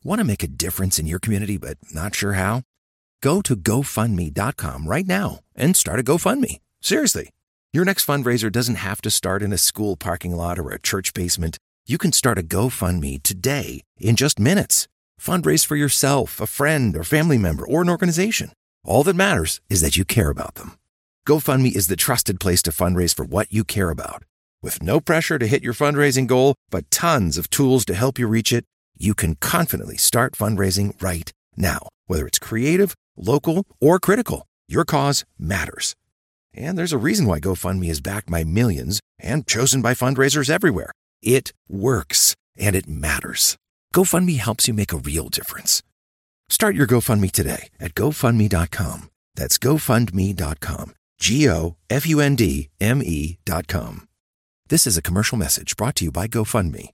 Want to make a difference in your community but not sure how? Go to GoFundMe.com right now and start a GoFundMe. Seriously. Your next fundraiser doesn't have to start in a school parking lot or a church basement. You can start a GoFundMe today in just minutes. Fundraise for yourself, a friend, or family member, or an organization. All that matters is that you care about them. GoFundMe is the trusted place to fundraise for what you care about. With no pressure to hit your fundraising goal, but tons of tools to help you reach it, you can confidently start fundraising right now. Whether it's creative, local, or critical, your cause matters. And there's a reason why GoFundMe is backed by millions and chosen by fundraisers everywhere. It works, and it matters. GoFundMe helps you make a real difference. Start your GoFundMe today at GoFundMe.com. That's GoFundMe.com. GoFundMe.com. This is a commercial message brought to you by GoFundMe.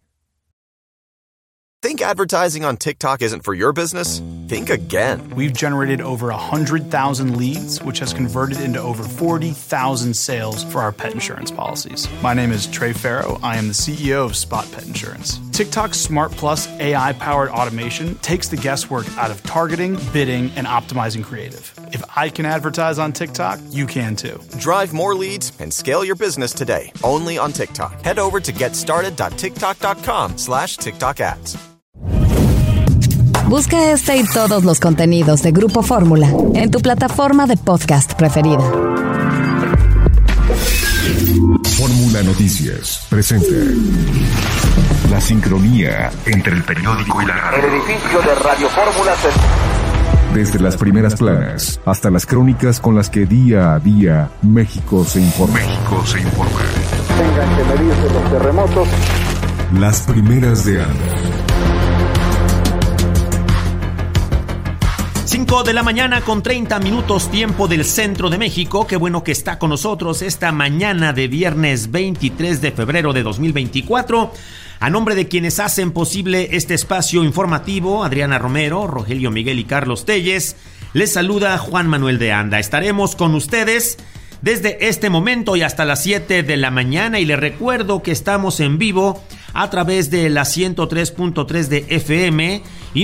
Think advertising on TikTok isn't for your business? Think again. We've generated over 100,000 leads, which has converted into over 40,000 sales for our pet insurance policies. My name is Trey Farrow. I am the CEO of Spot Pet Insurance. TikTok's Smart Plus AI-powered automation takes the guesswork out of targeting, bidding, and optimizing creative. If I can advertise on TikTok, you can too. Drive more leads and scale your business today, only on TikTok. Head over to getstarted.tiktok.com/TikTok ads. Busca este y todos los contenidos de Grupo Fórmula en tu plataforma de podcast preferida. Fórmula Noticias presenta la sincronía entre el periódico y la radio. El edificio de Radio Fórmula Desde las primeras planas hasta las crónicas con las que día a día México se informa. Tengan que medirse los terremotos. Las primeras de ANDA. 5 de la mañana con 30 minutos tiempo del centro de México. Qué bueno que está con nosotros esta mañana de viernes 23 de febrero de 2024. A nombre de quienes hacen posible este espacio informativo, Adriana Romero, Rogelio Miguel y Carlos Telles, les saluda Juan Manuel de Anda. Estaremos con ustedes desde este momento y hasta las 7 de la mañana, y les recuerdo que estamos en vivo a través de la 103.3 de FM y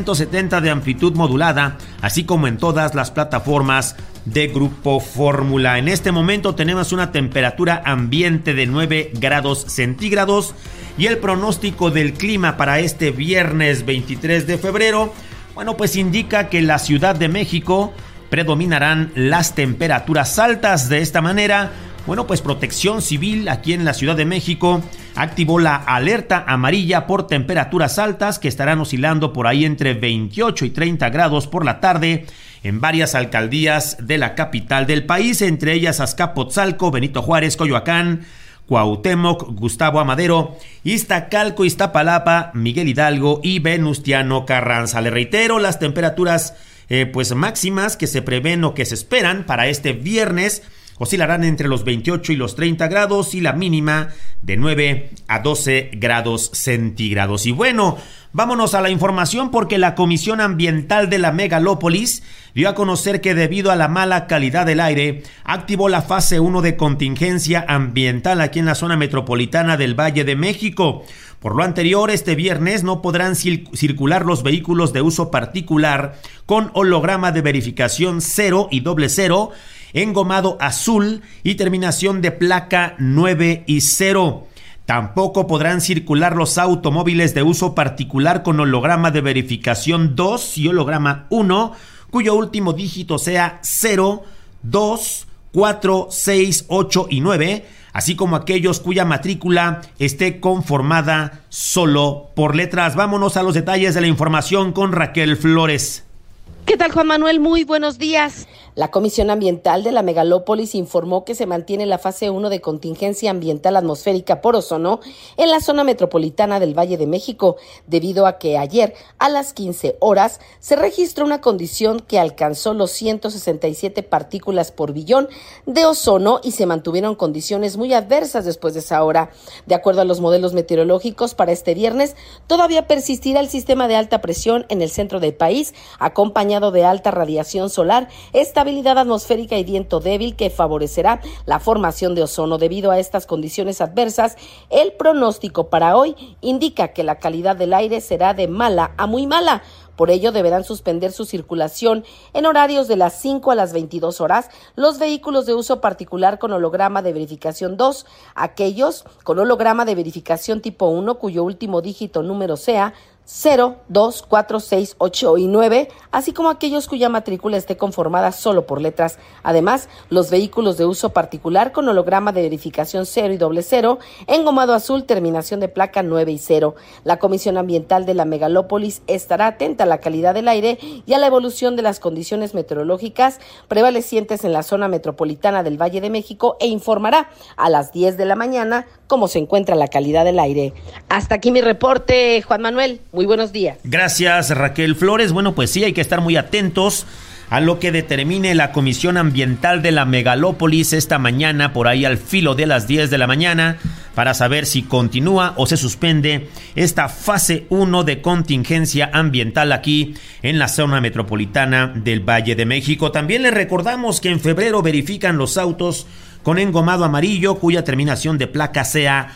970 de amplitud modulada, así como en todas las plataformas de Grupo Fórmula. En este momento tenemos una temperatura ambiente de 9 grados centígrados y el pronóstico del clima para este viernes 23 de febrero, bueno, pues indica que la Ciudad de México predominarán las temperaturas altas. De esta manera, bueno, pues Protección Civil aquí en la Ciudad de México activó la alerta amarilla por temperaturas altas que estarán oscilando por ahí entre 28 y 30 grados por la tarde en varias alcaldías de la capital del país, entre ellas Azcapotzalco, Benito Juárez, Coyoacán, Cuauhtémoc, Gustavo Amadero, Iztacalco, Iztapalapa, Miguel Hidalgo y Venustiano Carranza. Le reitero, las temperaturas pues máximas que se prevén o que se esperan para este viernes oscilarán entre los 28 y los 30 grados y la mínima de 9 a 12 grados centígrados. Y bueno, vámonos a la información, porque la Comisión Ambiental de la Megalópolis dio a conocer que debido a la mala calidad del aire, activó la fase 1 de contingencia ambiental aquí en la zona metropolitana del Valle de México. Por lo anterior, este viernes no podrán circular los vehículos de uso particular con holograma de verificación 0 y 00, engomado azul y terminación de placa 9 y 0. Tampoco podrán circular los automóviles de uso particular con holograma de verificación 2 y holograma 1, cuyo último dígito sea 0, 2, 4, 6, 8 y 9, así como aquellos cuya matrícula esté conformada solo por letras. Vámonos a los detalles de la información con Raquel Flores. ¿Qué tal, Juan Manuel? Muy buenos días. La Comisión Ambiental de la Megalópolis informó que se mantiene la fase 1 de contingencia ambiental atmosférica por ozono en la zona metropolitana del Valle de México, debido a que ayer a las 15 horas se registró una condición que alcanzó los 167 partículas por billón de ozono y se mantuvieron condiciones muy adversas después de esa hora. De acuerdo a los modelos meteorológicos, para este viernes todavía persistirá el sistema de alta presión en el centro del país, acompañado estado de alta radiación solar, estabilidad atmosférica y viento débil que favorecerá la formación de ozono. Debido a estas condiciones adversas, el pronóstico para hoy indica que la calidad del aire será de mala a muy mala. Por ello, deberán suspender su circulación en horarios de las 5 a las 22 horas los vehículos de uso particular con holograma de verificación 2, aquellos con holograma de verificación tipo 1 cuyo último dígito número sea 0, 2, 4, 6, 8 y 9, así como aquellos cuya matrícula esté conformada solo por letras. Además, los vehículos de uso particular con holograma de verificación 0 y 00, engomado azul, terminación de placa 9 y 0. La Comisión Ambiental de la Megalópolis estará atenta a la calidad del aire y a la evolución de las condiciones meteorológicas prevalecientes en la zona metropolitana del Valle de México e informará a las 10 de la mañana cómo se encuentra la calidad del aire. Hasta aquí mi reporte, Juan Manuel. Muy buenos días. Gracias, Raquel Flores. Bueno, pues sí, hay que estar muy atentos a lo que determine la Comisión Ambiental de la Megalópolis esta mañana, por ahí al filo de las 10 de la mañana, para saber si continúa o se suspende esta fase 1 de contingencia ambiental aquí en la zona metropolitana del Valle de México. También les recordamos que en febrero verifican los autos con engomado amarillo cuya terminación de placa sea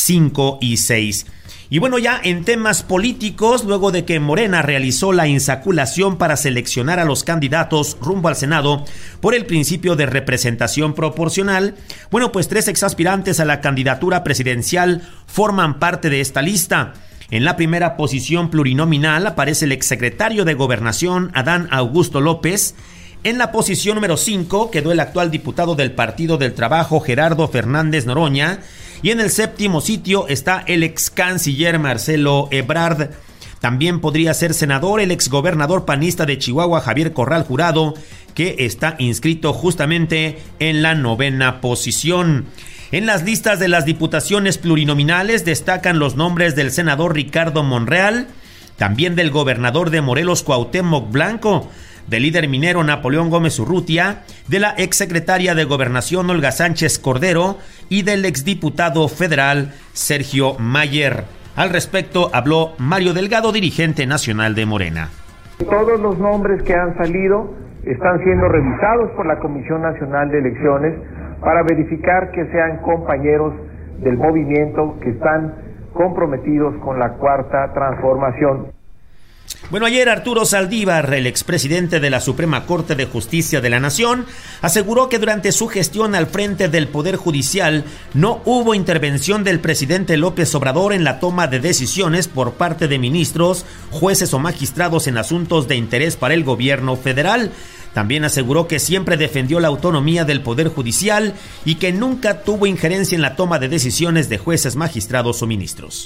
5 y 6. Y bueno, ya en temas políticos, luego de que Morena realizó la insaculación para seleccionar a los candidatos rumbo al Senado por el principio de representación proporcional, bueno, pues 3 exaspirantes a la candidatura presidencial forman parte de esta lista. En la primera posición plurinominal aparece el exsecretario de Gobernación, Adán Augusto López. En la posición número 5 quedó el actual diputado del Partido del Trabajo, Gerardo Fernández Noroña. Y en el séptimo sitio está el ex canciller Marcelo Ebrard. También podría ser senador el exgobernador panista de Chihuahua, Javier Corral Jurado, que está inscrito justamente en la 9ª posición. En las listas de las diputaciones plurinominales destacan los nombres del senador Ricardo Monreal, también del gobernador de Morelos, Cuauhtémoc Blanco, del líder minero Napoleón Gómez Urrutia, de la exsecretaria de Gobernación Olga Sánchez Cordero y del exdiputado federal Sergio Mayer. Al respecto habló Mario Delgado, dirigente nacional de Morena. Todos los nombres que han salido están siendo revisados por la Comisión Nacional de Elecciones para verificar que sean compañeros del movimiento que están comprometidos con la Cuarta Transformación. Bueno, ayer Arturo Saldívar, el expresidente de la Suprema Corte de Justicia de la Nación, aseguró que durante su gestión al frente del Poder Judicial no hubo intervención del presidente López Obrador en la toma de decisiones por parte de ministros, jueces o magistrados en asuntos de interés para el gobierno federal. También aseguró que siempre defendió la autonomía del Poder Judicial y que nunca tuvo injerencia en la toma de decisiones de jueces, magistrados o ministros.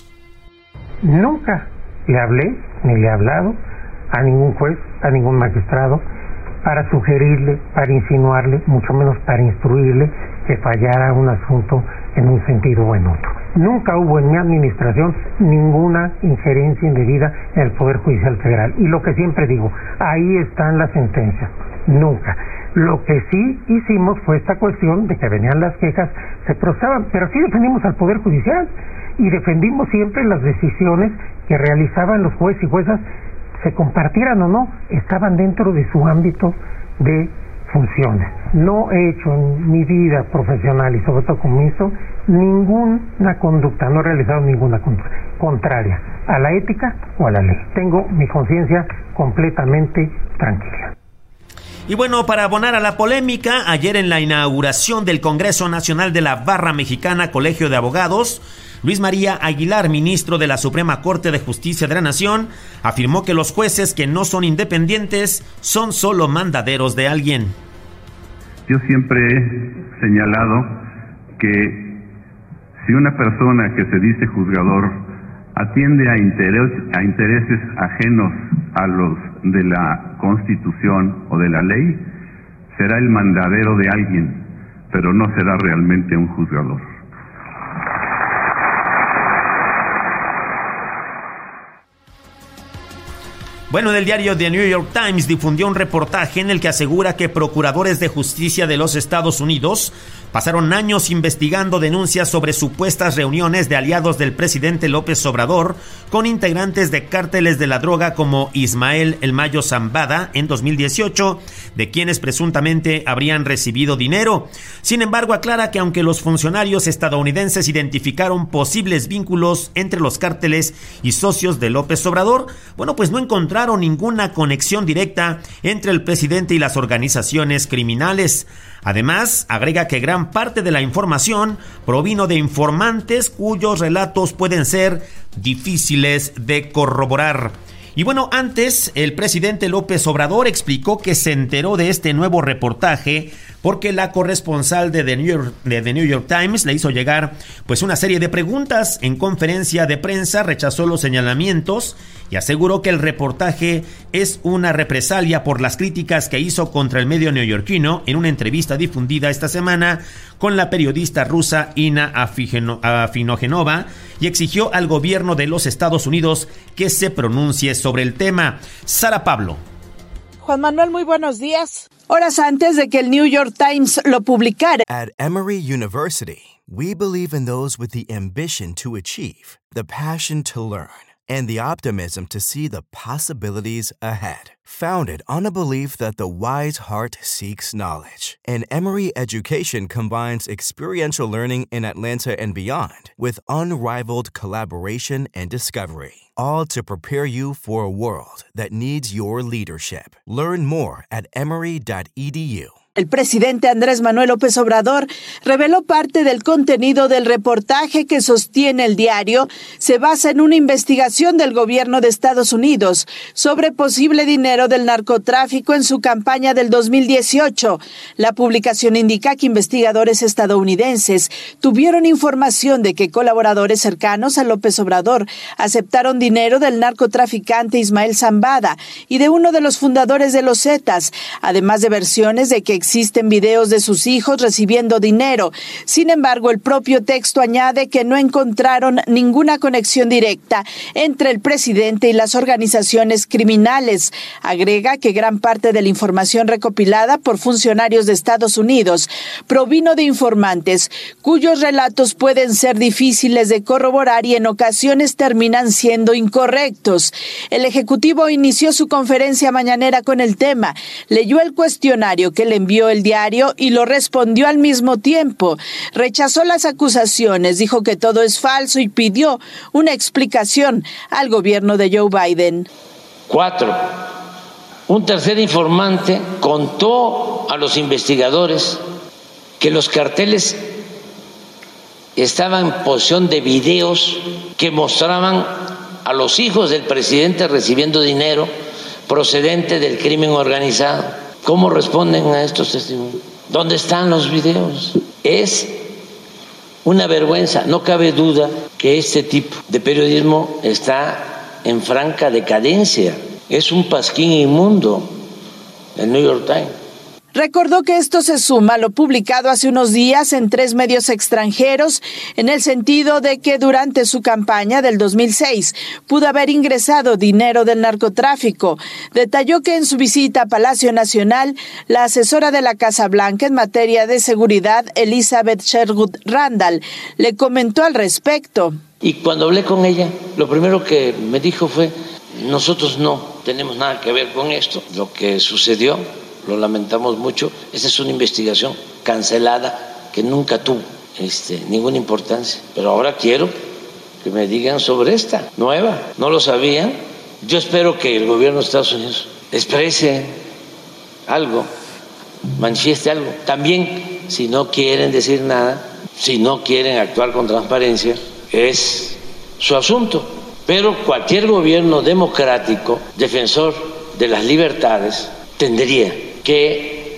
Nunca le hablé, ni le he hablado a ningún juez, a ningún magistrado, para sugerirle, para insinuarle, mucho menos para instruirle que fallara un asunto en un sentido o en otro. Nunca hubo en mi administración ninguna injerencia indebida en el Poder Judicial Federal. Y lo que siempre digo, ahí están las sentencias. Nunca. Lo que sí hicimos fue esta cuestión de que venían las quejas, se procesaban, pero sí defendimos al Poder Judicial y defendimos siempre las decisiones que realizaban los jueces y juezas, se compartieran o no, estaban dentro de su ámbito de funciones. No he hecho en mi vida profesional y sobre todo como ministro ninguna conducta, no he realizado ninguna conducta contraria a la ética o a la ley. Tengo mi conciencia completamente tranquila. Y bueno, para abonar a la polémica, ayer en la inauguración del Congreso Nacional de la Barra Mexicana Colegio de Abogados, Luis María Aguilar, ministro de la Suprema Corte de Justicia de la Nación, afirmó que los jueces que no son independientes son solo mandaderos de alguien. Yo siempre he señalado que si una persona que se dice juzgador atiende a intereses ajenos a los de la Constitución o de la ley, será el mandadero de alguien, pero no será realmente un juzgador. Bueno, el diario The New York Times difundió un reportaje en el que asegura que procuradores de justicia de los Estados Unidos pasaron años investigando denuncias sobre supuestas reuniones de aliados del presidente López Obrador con integrantes de cárteles de la droga como Ismael El Mayo Zambada en 2018, de quienes presuntamente habrían recibido dinero. Sin embargo, aclara que aunque los funcionarios estadounidenses identificaron posibles vínculos entre los cárteles y socios de López Obrador, bueno, pues no encontraron ninguna conexión directa entre el presidente y las organizaciones criminales. Además, agrega que gran parte de la información provino de informantes cuyos relatos pueden ser difíciles de corroborar. Y bueno, antes el presidente López Obrador explicó que se enteró de este nuevo reportaje porque la corresponsal de The New York Times le hizo llegar pues una serie de preguntas. En conferencia de prensa rechazó los señalamientos y aseguró que el reportaje es una represalia por las críticas que hizo contra el medio neoyorquino en una entrevista difundida esta semana con la periodista rusa Ina Afinogenova, y exigió al gobierno de los Estados Unidos que se pronuncie sobre el tema. Sara Pablo. Juan Manuel, muy buenos días. Horas antes de que el New York Times lo publicara. At Emory University, we believe in those with the ambition to achieve, the passion to learn, and the optimism to see the possibilities ahead. Founded on a belief that the wise heart seeks knowledge. And Emory Education combines experiential learning in Atlanta and beyond with unrivaled collaboration and discovery. All to prepare you for a world that needs your leadership. Learn more at emory.edu. El presidente Andrés Manuel López Obrador reveló parte del contenido del reportaje que sostiene el diario. Se basa en una investigación del gobierno de Estados Unidos sobre posible dinero del narcotráfico en su campaña del 2018. La publicación indica que investigadores estadounidenses tuvieron información de que colaboradores cercanos a López Obrador aceptaron dinero del narcotraficante Ismael Zambada y de uno de los fundadores de los Zetas, además de versiones de que existen videos de sus hijos recibiendo dinero. Sin embargo, el propio texto añade que no encontraron ninguna conexión directa entre el presidente y las organizaciones criminales. Agrega que gran parte de la información recopilada por funcionarios de Estados Unidos provino de informantes cuyos relatos pueden ser difíciles de corroborar y en ocasiones terminan siendo incorrectos. El Ejecutivo inició su conferencia mañanera con el tema, leyó el cuestionario que le envió el diario y lo respondió al mismo tiempo. Rechazó las acusaciones, dijo que todo es falso y pidió una explicación al gobierno de Joe Biden. 4. Un tercer informante contó a los investigadores que los carteles estaban en posesión de videos que mostraban a los hijos del presidente recibiendo dinero procedente del crimen organizado. ¿Cómo responden a estos testimonios? ¿Dónde están los videos? Es una vergüenza. No cabe duda que este tipo de periodismo está en franca decadencia. Es un pasquín inmundo, el New York Times. Recordó que esto se suma a lo publicado hace unos días en 3 medios extranjeros, en el sentido de que durante su campaña del 2006 pudo haber ingresado dinero del narcotráfico. Detalló que en su visita a Palacio Nacional, la asesora de la Casa Blanca en materia de seguridad, Elizabeth Sherwood Randall, le comentó al respecto. Y cuando hablé con ella, lo primero que me dijo fue, nosotros no tenemos nada que ver con esto. Lo que sucedió, lo lamentamos mucho, esta es una investigación cancelada que nunca tuvo ninguna importancia. Pero ahora quiero que me digan sobre esta nueva. No lo sabían. Yo espero que el gobierno de Estados Unidos exprese algo, manifieste algo. También, si no quieren decir nada, si no quieren actuar con transparencia, es su asunto. Pero cualquier gobierno democrático, defensor de las libertades, tendría que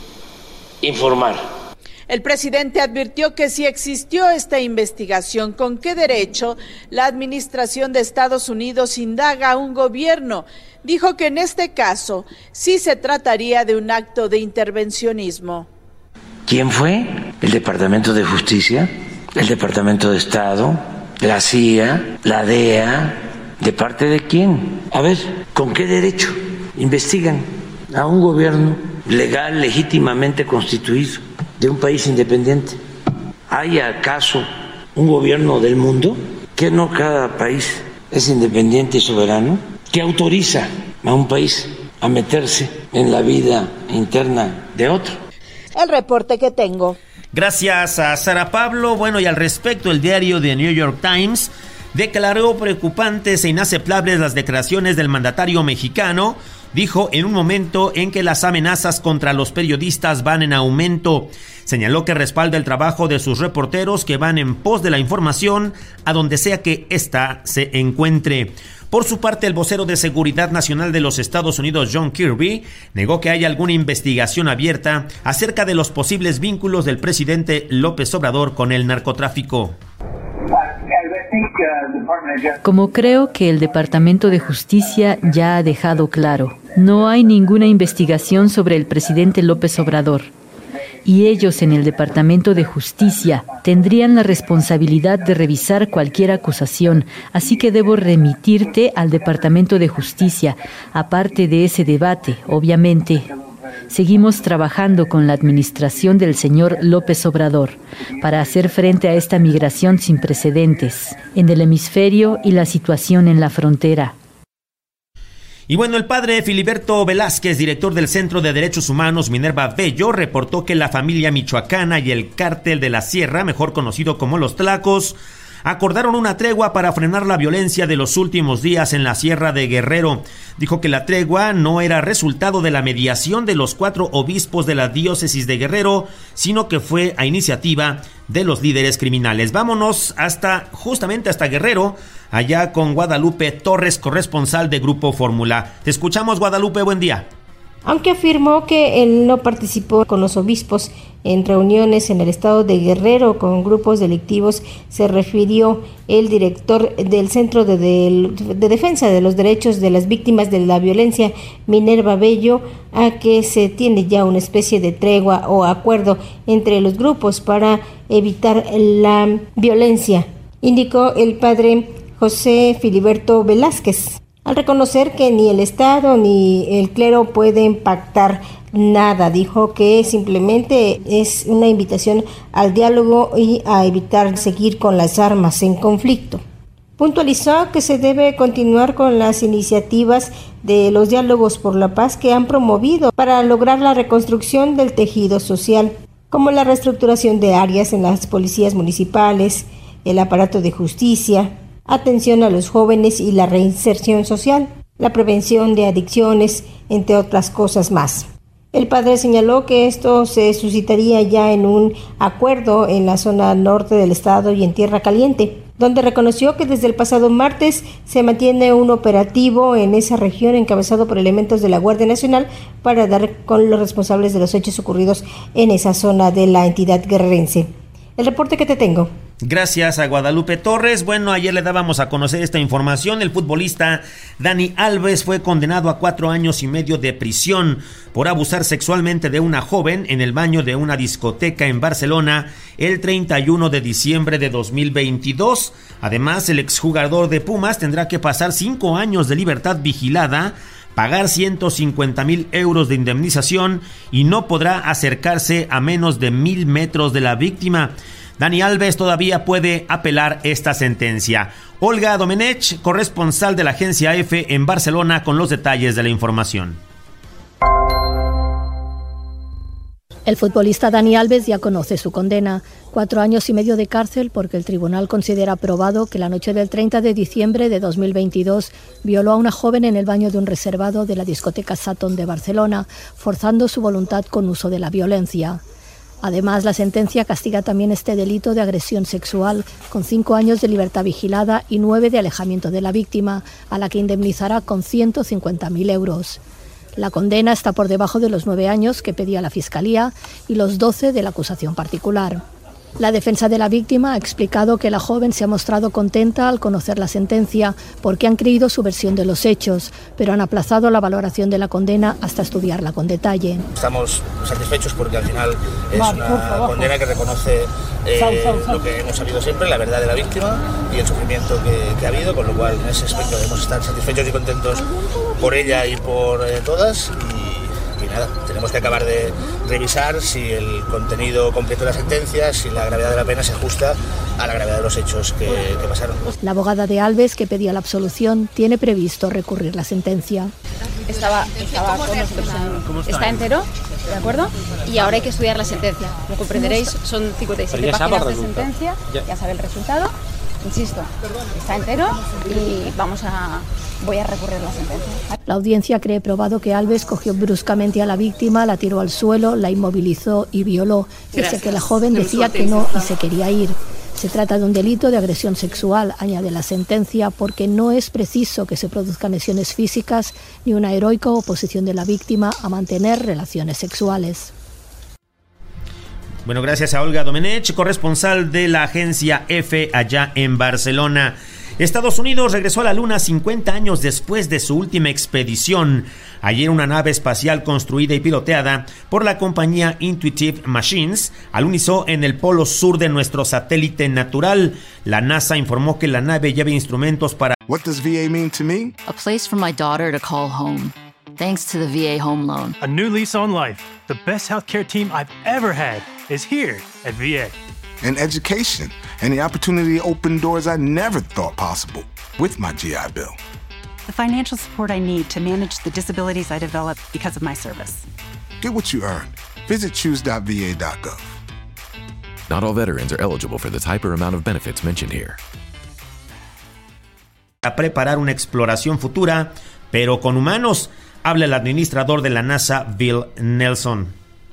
informar. El presidente advirtió que si existió esta investigación, ¿con qué derecho la administración de Estados Unidos indaga a un gobierno? Dijo que en este caso sí se trataría de un acto de intervencionismo. ¿Quién fue? ¿El Departamento de Justicia? ¿El Departamento de Estado? ¿La CIA? ¿La DEA? ¿De parte de quién? A ver, ¿con qué derecho investigan a un gobierno legal, legítimamente constituido, de un país independiente? ¿Hay acaso un gobierno del mundo? ¿Que no cada país es independiente y soberano? ¿Que autoriza a un país a meterse en la vida interna de otro? El reporte que tengo. Gracias a Sara Pablo. Bueno, y al respecto, el diario The New York Times declaró preocupantes e inaceptables las declaraciones del mandatario mexicano. Dijo en un momento en que las amenazas contra los periodistas van en aumento. Señaló que respalda el trabajo de sus reporteros que van en pos de la información a donde sea que ésta se encuentre. Por su parte, el vocero de Seguridad Nacional de los Estados Unidos, John Kirby, negó que haya alguna investigación abierta acerca de los posibles vínculos del presidente López Obrador con el narcotráfico. Como creo que el Departamento de Justicia ya ha dejado claro, no hay ninguna investigación sobre el presidente López Obrador. Y ellos en el Departamento de Justicia tendrían la responsabilidad de revisar cualquier acusación, así que debo remitirte al Departamento de Justicia. Aparte de ese debate, obviamente, seguimos trabajando con la administración del señor López Obrador para hacer frente a esta migración sin precedentes en el hemisferio y la situación en la frontera. Y bueno, el padre Filiberto Velázquez, director del Centro de Derechos Humanos Minerva Bello, reportó que la familia michoacana y el cártel de la Sierra, mejor conocido como los Tlacos, acordaron una tregua para frenar la violencia de los últimos días en la Sierra de Guerrero. Dijo que la tregua no era resultado de la mediación de los 4 obispos de la diócesis de Guerrero, sino que fue a iniciativa de los líderes criminales. Vámonos justamente hasta Guerrero, allá con Guadalupe Torres, corresponsal de Grupo Fórmula. Te escuchamos, Guadalupe, buen día. Aunque afirmó que él no participó con los obispos en reuniones en el estado de Guerrero con grupos delictivos, se refirió el director del Centro de Defensa de los Derechos de las Víctimas de la Violencia, Minerva Bello, a que se tiene ya una especie de tregua o acuerdo entre los grupos para evitar la violencia, indicó el padre José Filiberto Velázquez, al reconocer que ni el Estado ni el clero pueden pactar nada. Dijo que simplemente es una invitación al diálogo y a evitar seguir con las armas en conflicto. Puntualizó que se debe continuar con las iniciativas de los diálogos por la paz que han promovido para lograr la reconstrucción del tejido social, como la reestructuración de áreas en las policías municipales, el aparato de justicia, atención a los jóvenes y la reinserción social, la prevención de adicciones, entre otras cosas más. El padre señaló que esto se suscitaría ya en un acuerdo en la zona norte del estado y en Tierra Caliente, donde reconoció que desde el pasado martes se mantiene un operativo en esa región encabezado por elementos de la Guardia Nacional para dar con los responsables de los hechos ocurridos en esa zona de la entidad guerrerense. El reporte que te tengo. Gracias a Guadalupe Torres. Bueno, ayer le dábamos a conocer esta información. El futbolista Dani Alves fue condenado a 4 años y medio de prisión por abusar sexualmente de una joven en el baño de una discoteca en Barcelona el 31 de diciembre de 2022. Además, el exjugador de Pumas tendrá que pasar 5 años de libertad vigilada, pagar 150,000 euros de indemnización y no podrá acercarse a menos de 1,000 metros de la víctima. Dani Alves todavía puede apelar esta sentencia. Olga Domenech, corresponsal de la agencia EFE en Barcelona, con los detalles de la información. El futbolista Dani Alves ya conoce su condena, 4 años y medio de cárcel porque el tribunal considera probado que la noche del 30 de diciembre de 2022 violó a una joven en el baño de un reservado de la discoteca Saturn de Barcelona, forzando su voluntad con uso de la violencia. Además, la sentencia castiga también este delito de agresión sexual con 5 años de libertad vigilada y 9 de alejamiento de la víctima, a la que indemnizará con 150,000 euros. La condena está por debajo de los 9 años que pedía la Fiscalía y los 12 de la acusación particular. La defensa de la víctima ha explicado que la joven se ha mostrado contenta al conocer la sentencia porque han creído su versión de los hechos, pero han aplazado la valoración de la condena hasta estudiarla con detalle. Estamos satisfechos porque al final es una condena que reconoce lo que hemos sabido siempre, la verdad de la víctima y el sufrimiento que ha habido, con lo cual en ese aspecto debemos estar satisfechos y contentos por ella y por todas. Y nada, tenemos que acabar de revisar si el contenido completo de la sentencia, si la gravedad de la pena se ajusta a la gravedad de los hechos que pasaron. La abogada de Alves, que pedía la absolución, tiene previsto recurrir la sentencia. Estaba con nosotros. Está entero, ¿de acuerdo? Y ahora hay que estudiar la sentencia. Lo comprenderéis, son 57 páginas de sentencia, ya sabe el resultado. Insisto, está entero y voy a recurrir la sentencia. La audiencia cree probado que Alves cogió bruscamente a la víctima, la tiró al suelo, la inmovilizó y violó, pese a que la joven decía que no y se quería ir. Se trata de un delito de agresión sexual, añade la sentencia, porque no es preciso que se produzcan lesiones físicas ni una heroica oposición de la víctima a mantener relaciones sexuales. Bueno, gracias a Olga Domenech, corresponsal de la agencia EFE allá en Barcelona. Estados Unidos regresó a la Luna 50 años después de su última expedición. Ayer una nave espacial construida y piloteada por la compañía Intuitive Machines alunizó en el polo sur de nuestro satélite natural. La NASA informó que la nave lleva instrumentos para... What does VA mean to me? A place for my daughter to call home. Thanks to the VA Home Loan. A new lease on life. The best healthcare team I've ever had is here at VA. And education, and the opportunity to open doors I never thought possible with my GI Bill. The financial support I need to manage the disabilities I developed because of my service. Get what you earned. Visit choose.va.gov. Not all veterans are eligible for the type or amount of benefits mentioned here. A preparar una exploración futura, pero con humanos, habla el administrador de la NASA, Bill Nelson.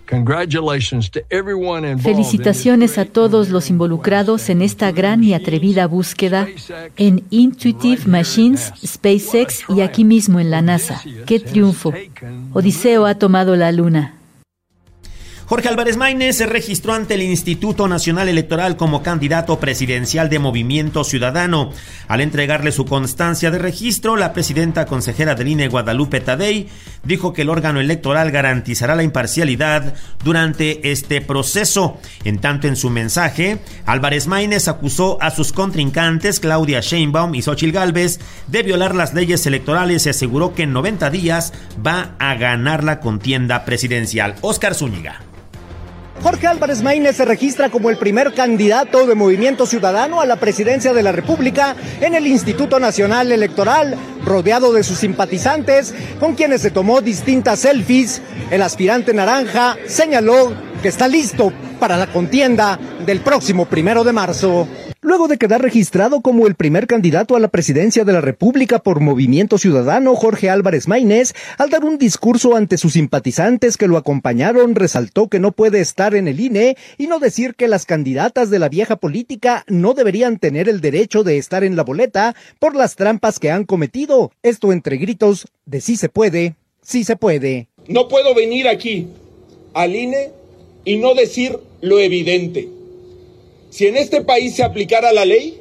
Felicitaciones a todos los involucrados en esta gran y atrevida búsqueda en Intuitive Machines, SpaceX y aquí mismo en la NASA. ¡Qué triunfo! Odiseo ha tomado la Luna. Jorge Álvarez Maínez se registró ante el Instituto Nacional Electoral como candidato presidencial de Movimiento Ciudadano. Al entregarle su constancia de registro, la presidenta consejera del INE, Guadalupe Tadei, dijo que el órgano electoral garantizará la imparcialidad durante este proceso. En tanto, en su mensaje, Álvarez Maínez acusó a sus contrincantes, Claudia Sheinbaum y Xóchitl Gálvez, de violar las leyes electorales y aseguró que en 90 días va a ganar la contienda presidencial. Óscar Zúñiga. Jorge Álvarez Maínez se registra como el primer candidato de Movimiento Ciudadano a la presidencia de la República en el Instituto Nacional Electoral, rodeado de sus simpatizantes, con quienes se tomó distintas selfies. El aspirante naranja señaló que está listo para la contienda del próximo 1 de marzo. Luego de quedar registrado como el primer candidato a la presidencia de la República por Movimiento Ciudadano, Jorge Álvarez Maínez, al dar un discurso ante sus simpatizantes que lo acompañaron, resaltó que no puede estar en el INE y no decir que las candidatas de la vieja política no deberían tener el derecho de estar en la boleta por las trampas que han cometido. Esto entre gritos de sí se puede, sí se puede. No puedo venir aquí al INE y no decir lo evidente. Si en este país se aplicara la ley,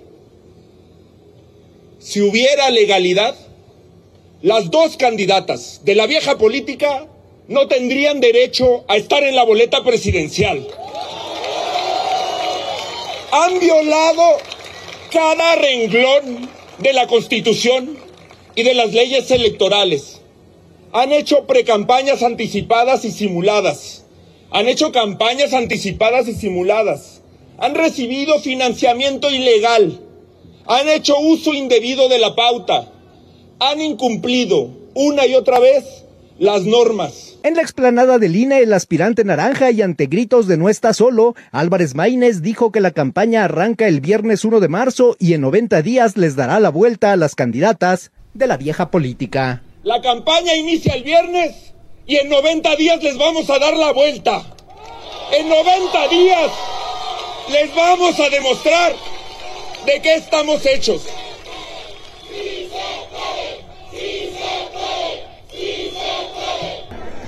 si hubiera legalidad, las dos candidatas de la vieja política no tendrían derecho a estar en la boleta presidencial. Han violado cada renglón de la Constitución y de las leyes electorales. Han hecho precampañas anticipadas y simuladas. Han hecho campañas anticipadas y simuladas. Han recibido financiamiento ilegal, han hecho uso indebido de la pauta, han incumplido una y otra vez las normas. En la explanada del INE, el aspirante naranja y ante gritos de no está solo, Álvarez Maínez dijo que la campaña arranca el viernes 1 de marzo y en 90 días les dará la vuelta a las candidatas de la vieja política. La campaña inicia el viernes y en 90 días les vamos a dar la vuelta. En 90 días les vamos a demostrar de qué estamos hechos.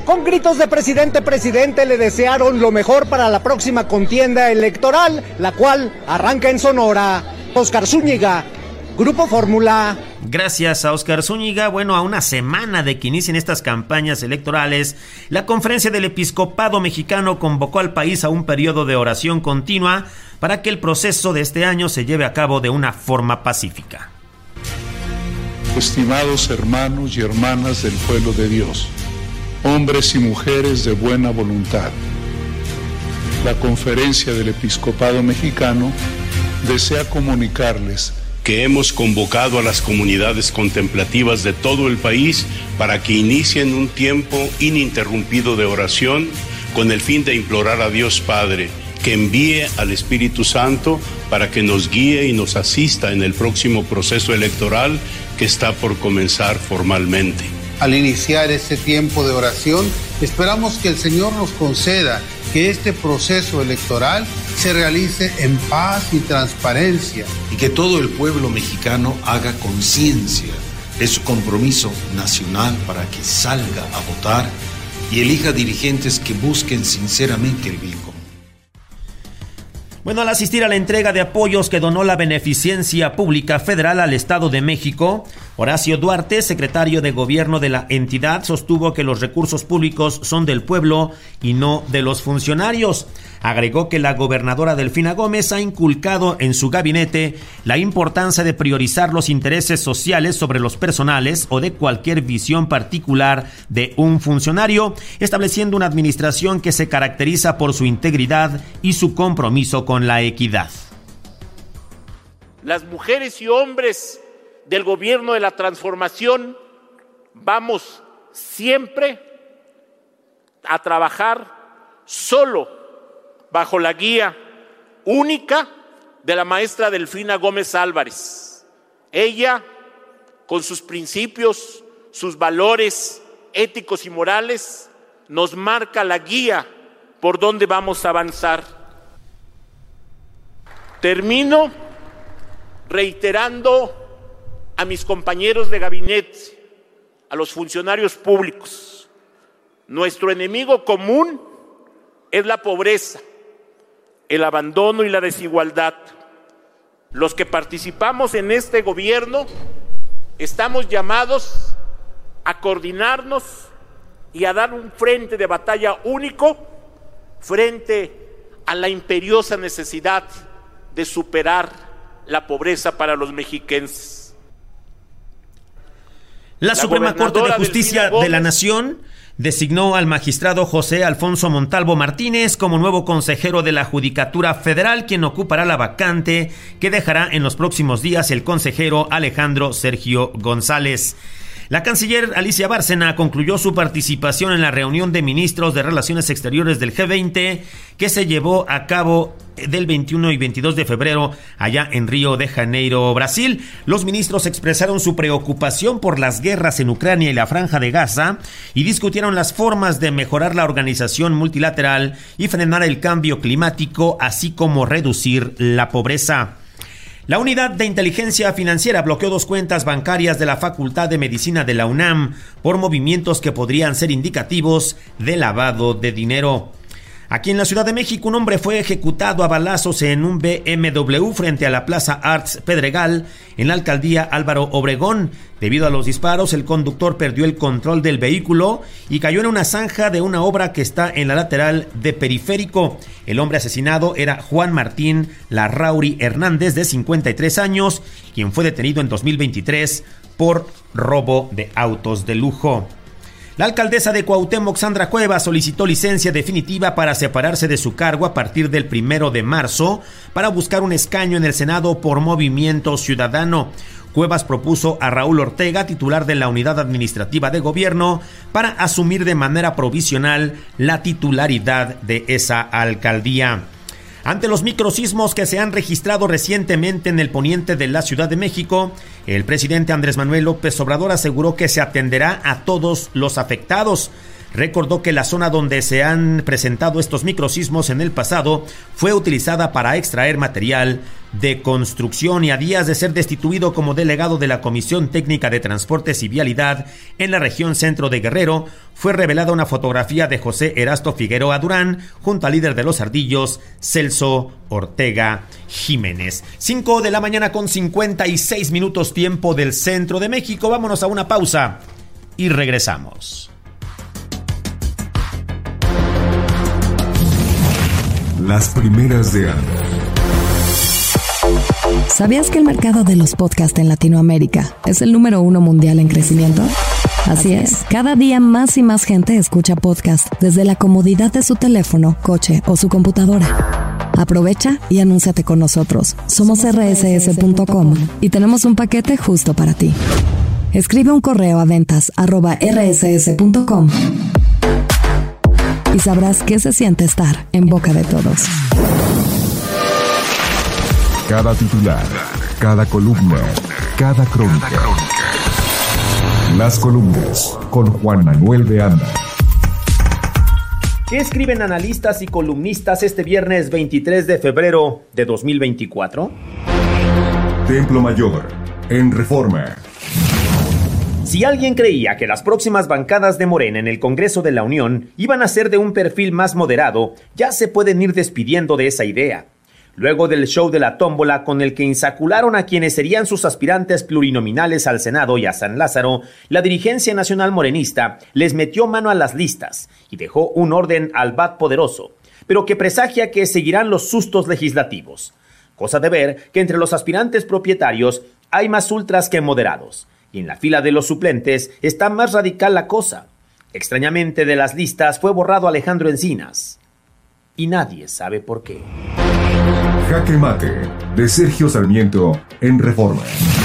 Con gritos de presidente, presidente, le desearon lo mejor para la próxima contienda electoral, la cual arranca en Sonora. Óscar Zúñiga, Grupo Fórmula. Gracias a Óscar Zúñiga. Bueno, a una semana de que inicien estas campañas electorales, la Conferencia del Episcopado Mexicano convocó al país a un periodo de oración continua para que el proceso de este año se lleve a cabo de una forma pacífica. Estimados hermanos y hermanas del pueblo de Dios, hombres y mujeres de buena voluntad, la Conferencia del Episcopado Mexicano desea comunicarles que hemos convocado a las comunidades contemplativas de todo el país para que inicien un tiempo ininterrumpido de oración con el fin de implorar a Dios Padre que envíe al Espíritu Santo para que nos guíe y nos asista en el próximo proceso electoral que está por comenzar formalmente. Al iniciar este tiempo de oración, esperamos que el Señor nos conceda que este proceso electoral se realice en paz y transparencia. Y que todo el pueblo mexicano haga conciencia de su compromiso nacional para que salga a votar y elija dirigentes que busquen sinceramente el bien común. Bueno, al asistir a la entrega de apoyos que donó la Beneficencia Pública Federal al Estado de México, Horacio Duarte, secretario de Gobierno de la entidad, sostuvo que los recursos públicos son del pueblo y no de los funcionarios. Agregó que la gobernadora Delfina Gómez ha inculcado en su gabinete la importancia de priorizar los intereses sociales sobre los personales o de cualquier visión particular de un funcionario, estableciendo una administración que se caracteriza por su integridad y su compromiso con la equidad. Las mujeres y hombres del gobierno de la transformación vamos siempre a trabajar solo bajo la guía única de la maestra Delfina Gómez Álvarez. Ella, con sus principios, sus valores éticos y morales, nos marca la guía por donde vamos a avanzar. Termino reiterando a mis compañeros de gabinete, a los funcionarios públicos, nuestro enemigo común es la pobreza, el abandono y la desigualdad. Los que participamos en este gobierno estamos llamados a coordinarnos y a dar un frente de batalla único frente a la imperiosa necesidad de superar la pobreza para los mexiquenses. La Suprema Corte de Justicia de la Nación designó al magistrado José Alfonso Montalvo Martínez como nuevo consejero de la Judicatura Federal, quien ocupará la vacante que dejará en los próximos días el consejero Alejandro Sergio González. La canciller Alicia Bárcena concluyó su participación en la reunión de ministros de Relaciones Exteriores del G20 que se llevó a cabo del 21 y 22 de febrero allá en Río de Janeiro, Brasil. Los ministros expresaron su preocupación por las guerras en Ucrania y la Franja de Gaza y discutieron las formas de mejorar la organización multilateral y frenar el cambio climático, así como reducir la pobreza. La Unidad de Inteligencia Financiera bloqueó 2 cuentas bancarias de la Facultad de Medicina de la UNAM por movimientos que podrían ser indicativos de lavado de dinero. Aquí en la Ciudad de México, un hombre fue ejecutado a balazos en un BMW frente a la Plaza Arts Pedregal, en la alcaldía Álvaro Obregón. Debido a los disparos, el conductor perdió el control del vehículo y cayó en una zanja de una obra que está en la lateral de Periférico. El hombre asesinado era Juan Martín Larrauri Hernández, de 53 años, quien fue detenido en 2023 por robo de autos de lujo. La alcaldesa de Cuauhtémoc, Sandra Cuevas, solicitó licencia definitiva para separarse de su cargo a partir del 1 de marzo para buscar un escaño en el Senado por Movimiento Ciudadano. Cuevas propuso a Raúl Ortega, titular de la Unidad Administrativa de Gobierno, para asumir de manera provisional la titularidad de esa alcaldía. Ante los microsismos que se han registrado recientemente en el poniente de la Ciudad de México, el presidente Andrés Manuel López Obrador aseguró que se atenderá a todos los afectados. Recordó que la zona donde se han presentado estos microsismos en el pasado fue utilizada para extraer material de construcción y a días de ser destituido como delegado de la Comisión Técnica de Transportes y Vialidad en la región centro de Guerrero, fue revelada una fotografía de José Erasto Figueroa Durán junto al líder de los Ardillos, Celso Ortega Jiménez. 5 de la mañana con 56 minutos tiempo del centro de México. Vámonos a una pausa y regresamos. Las primeras de Ana. ¿Sabías que el mercado de los podcasts en Latinoamérica es el número 1 mundial en crecimiento? Así es, cada día más y más gente escucha podcast desde la comodidad de su teléfono, coche o su computadora. Aprovecha y anúnciate con nosotros. Somos rss.com y tenemos un paquete justo para ti. Escribe un correo a ventas@rss.com y sabrás qué se siente estar en boca de todos. Cada titular, cada columna, cada crónica. Las columnas con Juan Manuel de Anda. ¿Qué escriben analistas y columnistas este viernes 23 de febrero de 2024? Templo Mayor, en Reforma. Si alguien creía que las próximas bancadas de Morena en el Congreso de la Unión iban a ser de un perfil más moderado, ya se pueden ir despidiendo de esa idea. Luego del show de la tómbola con el que insacularon a quienes serían sus aspirantes plurinominales al Senado y a San Lázaro, la dirigencia nacional morenista les metió mano a las listas y dejó un orden al bat poderoso, pero que presagia que seguirán los sustos legislativos. Cosa de ver que entre los aspirantes propietarios hay más ultras que moderados, y en la fila de los suplentes está más radical la cosa. Extrañamente de las listas fue borrado Alejandro Encinas, y nadie sabe por qué. Jaque Mate, de Sergio Sarmiento, en Reforma.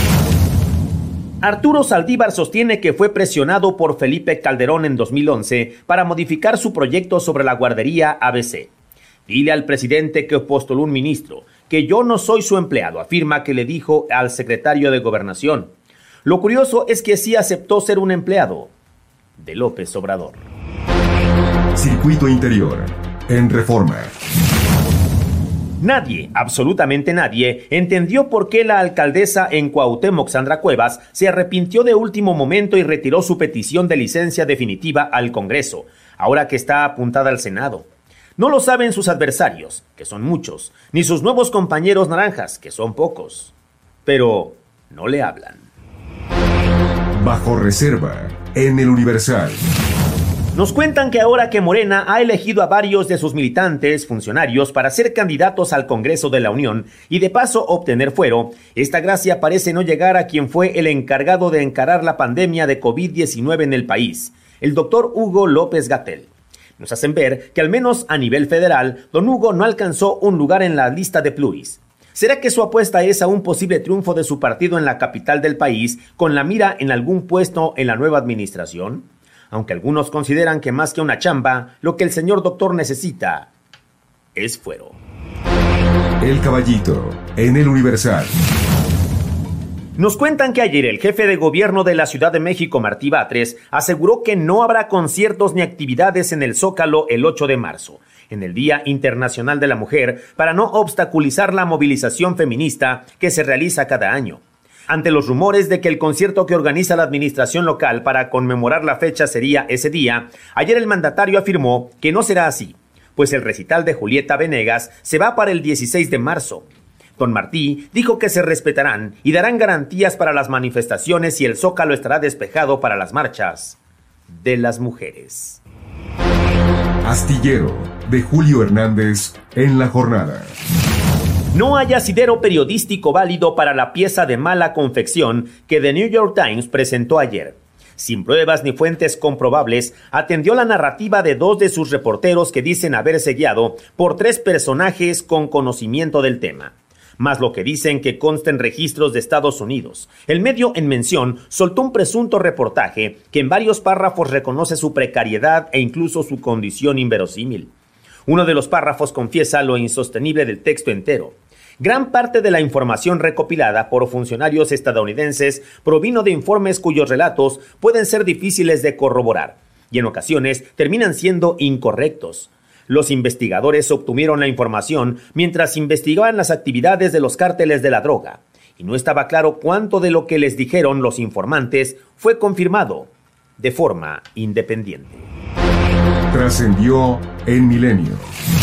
Arturo Saldívar sostiene que fue presionado por Felipe Calderón en 2011 para modificar su proyecto sobre la guardería ABC. Dile al presidente que postuló un ministro, que yo no soy su empleado, afirma que le dijo al secretario de Gobernación. Lo curioso es que sí aceptó ser un empleado de López Obrador. Circuito Interior, en Reforma. Nadie, absolutamente nadie, entendió por qué la alcaldesa en Cuauhtémoc, Sandra Cuevas, se arrepintió de último momento y retiró su petición de licencia definitiva al Congreso, ahora que está apuntada al Senado. No lo saben sus adversarios, que son muchos, ni sus nuevos compañeros naranjas, que son pocos. Pero no le hablan. Bajo reserva, en el Universal. Nos cuentan que ahora que Morena ha elegido a varios de sus militantes, funcionarios, para ser candidatos al Congreso de la Unión y de paso obtener fuero, esta gracia parece no llegar a quien fue el encargado de encarar la pandemia de COVID-19 en el país, el doctor Hugo López-Gatell. Nos hacen ver que al menos a nivel federal, don Hugo no alcanzó un lugar en la lista de pluris. ¿Será que su apuesta es a un posible triunfo de su partido en la capital del país con la mira en algún puesto en la nueva administración? Aunque algunos consideran que más que una chamba, lo que el señor doctor necesita es fuero. El Caballito, en el Universal. Nos cuentan que ayer el jefe de gobierno de la Ciudad de México, Martí Batres, aseguró que no habrá conciertos ni actividades en el Zócalo el 8 de marzo, en el Día Internacional de la Mujer, para no obstaculizar la movilización feminista que se realiza cada año. Ante los rumores de que el concierto que organiza la administración local para conmemorar la fecha sería ese día, ayer el mandatario afirmó que no será así, pues el recital de Julieta Venegas se va para el 16 de marzo. Don Martí dijo que se respetarán y darán garantías para las manifestaciones y el Zócalo estará despejado para las marchas de las mujeres. Astillero, de Julio Hernández, en La Jornada. No hay asidero periodístico válido para la pieza de mala confección que The New York Times presentó ayer. Sin pruebas ni fuentes comprobables, atendió la narrativa de dos de sus reporteros que dicen haberse guiado por 3 personajes con conocimiento del tema. Más lo que dicen que consta en registros de Estados Unidos. El medio en mención soltó un presunto reportaje que en varios párrafos reconoce su precariedad e incluso su condición inverosímil. Uno de los párrafos confiesa lo insostenible del texto entero. Gran parte de la información recopilada por funcionarios estadounidenses provino de informes cuyos relatos pueden ser difíciles de corroborar. y en ocasiones terminan siendo incorrectos. Los investigadores obtuvieron la información mientras investigaban las actividades de los cárteles de la droga, y no estaba claro cuánto de lo que les dijeron los informantes fue confirmado de forma independiente. Trascendió en Milenio.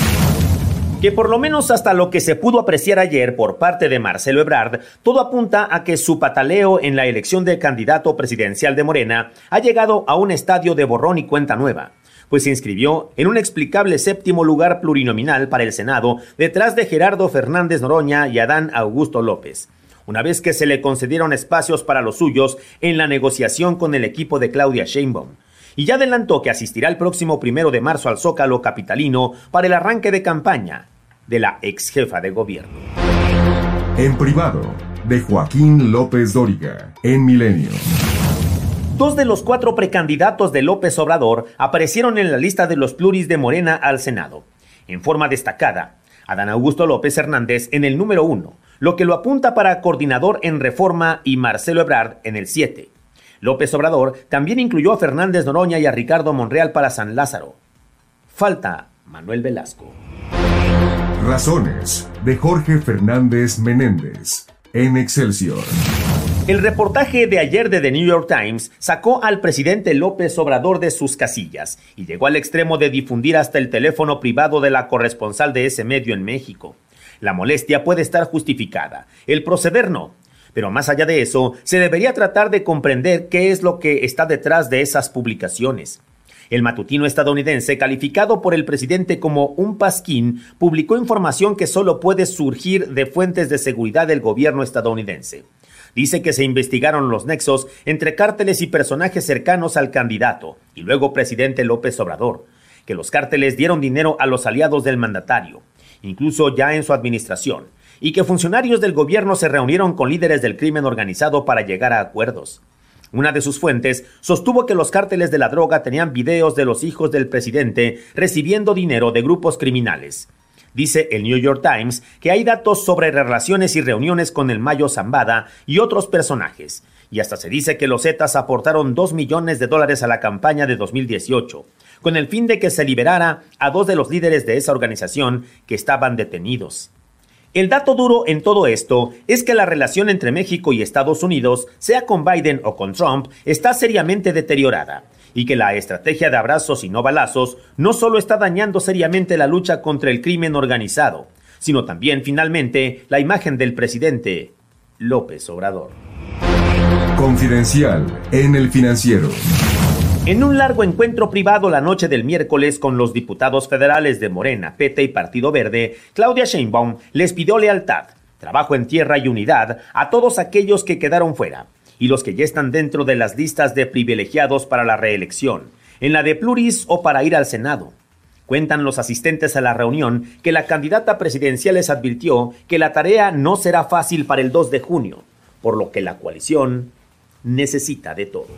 Que por lo menos hasta lo que se pudo apreciar ayer por parte de Marcelo Ebrard, todo apunta a que su pataleo en la elección del candidato presidencial de Morena ha llegado a un estadio de borrón y cuenta nueva, pues se inscribió en un explicable 7º lugar plurinominal para el Senado detrás de Gerardo Fernández Noroña y Adán Augusto López, una vez que se le concedieron espacios para los suyos en la negociación con el equipo de Claudia Sheinbaum. Y ya adelantó que asistirá el próximo 1 de marzo al Zócalo capitalino para el arranque de campaña de la ex jefa de gobierno. En privado, de Joaquín López Dóriga, en Milenio. 2 de los 4 precandidatos de López Obrador aparecieron en la lista de los pluris de Morena al Senado. En forma destacada, Adán Augusto López Hernández en el número 1, lo que lo apunta para coordinador en Reforma, y Marcelo Ebrard en el 7. López Obrador también incluyó a Fernández Noroña y a Ricardo Monreal para San Lázaro. Falta Manuel Velasco. Razones, de Jorge Fernández Menéndez, en Excelsior. El reportaje de ayer de The New York Times sacó al presidente López Obrador de sus casillas y llegó al extremo de difundir hasta el teléfono privado de la corresponsal de ese medio en México. La molestia puede estar justificada, el proceder no. Pero más allá de eso, se debería tratar de comprender qué es lo que está detrás de esas publicaciones. El matutino estadounidense, calificado por el presidente como un pasquín, publicó información que solo puede surgir de fuentes de seguridad del gobierno estadounidense. Dice que se investigaron los nexos entre cárteles y personajes cercanos al candidato y luego presidente López Obrador, que los cárteles dieron dinero a los aliados del mandatario, incluso ya en su administración, y que funcionarios del gobierno se reunieron con líderes del crimen organizado para llegar a acuerdos. Una de sus fuentes sostuvo que los cárteles de la droga tenían videos de los hijos del presidente recibiendo dinero de grupos criminales. Dice el New York Times que hay datos sobre relaciones y reuniones con el Mayo Zambada y otros personajes, y hasta se dice que los Zetas aportaron $2 millones a la campaña de 2018, con el fin de que se liberara a 2 de los líderes de esa organización que estaban detenidos. El dato duro en todo esto es que la relación entre México y Estados Unidos, sea con Biden o con Trump, está seriamente deteriorada, y que la estrategia de abrazos y no balazos no solo está dañando seriamente la lucha contra el crimen organizado, sino también, finalmente, la imagen del presidente López Obrador. Confidencial en El Financiero. En un largo encuentro privado la noche del miércoles con los diputados federales de Morena, PT y Partido Verde, Claudia Sheinbaum les pidió lealtad, trabajo en tierra y unidad a todos aquellos que quedaron fuera y los que ya están dentro de las listas de privilegiados para la reelección, en la de pluris o para ir al Senado. Cuentan los asistentes a la reunión que la candidata presidencial les advirtió que la tarea no será fácil para el 2 de junio, por lo que la coalición necesita de todos.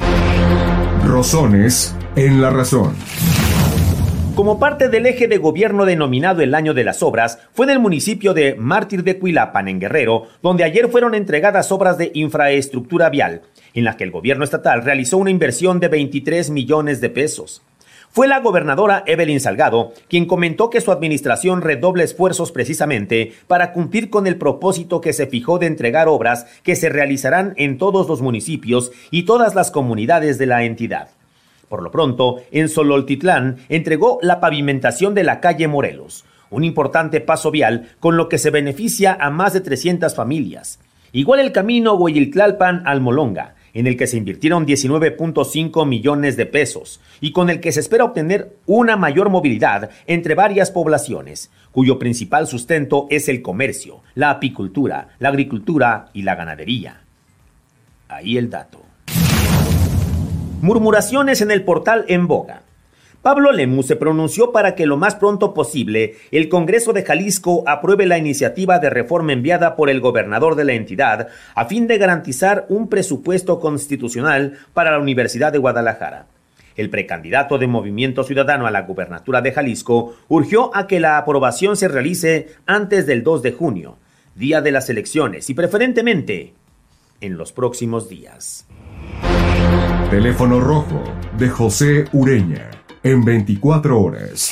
Rozones en La Razón. Como parte del eje de gobierno denominado el Año de las Obras, fue en el municipio de Mártir de Cuilapan, en Guerrero, donde ayer fueron entregadas obras de infraestructura vial, en las que el gobierno estatal realizó una inversión de 23 millones de pesos. Fue la gobernadora Evelyn Salgado quien comentó que su administración redobla esfuerzos precisamente para cumplir con el propósito que se fijó de entregar obras que se realizarán en todos los municipios y todas las comunidades de la entidad. Por lo pronto, en Sololtitlán entregó la pavimentación de la calle Morelos, un importante paso vial con lo que se beneficia a más de 300 familias. Igual el camino Hueyiltlalpan-Almolonga, en el que se invirtieron 19.5 millones de pesos y con el que se espera obtener una mayor movilidad entre varias poblaciones, cuyo principal sustento es el comercio, la apicultura, la agricultura y la ganadería. Ahí el dato. Murmuraciones en el portal En Boga. Pablo Lemus se pronunció para que lo más pronto posible el Congreso de Jalisco apruebe la iniciativa de reforma enviada por el gobernador de la entidad a fin de garantizar un presupuesto constitucional para la Universidad de Guadalajara. El precandidato de Movimiento Ciudadano a la gubernatura de Jalisco urgió a que la aprobación se realice antes del 2 de junio, día de las elecciones, y preferentemente en los próximos días. Teléfono rojo de José Ureña en 24 horas.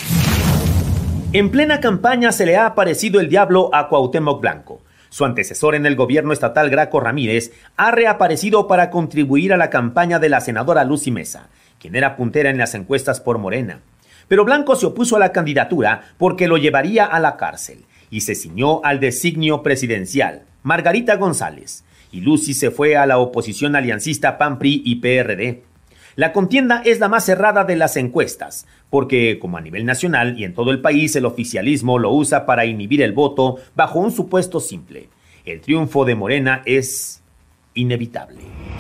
En plena campaña se le ha aparecido el diablo a Cuauhtémoc Blanco. Su antecesor en el gobierno estatal, Graco Ramírez, ha reaparecido para contribuir a la campaña de la senadora Lucy Mesa, quien era puntera en las encuestas por Morena. Pero Blanco se opuso a la candidatura porque lo llevaría a la cárcel y se ciñó al designio presidencial, Margarita González, y Lucy se fue a la oposición aliancista PAN, PRI y PRD. La contienda es la más cerrada de las encuestas, porque como a nivel nacional y en todo el país el oficialismo lo usa para inhibir el voto bajo un supuesto simple: el triunfo de Morena es inevitable.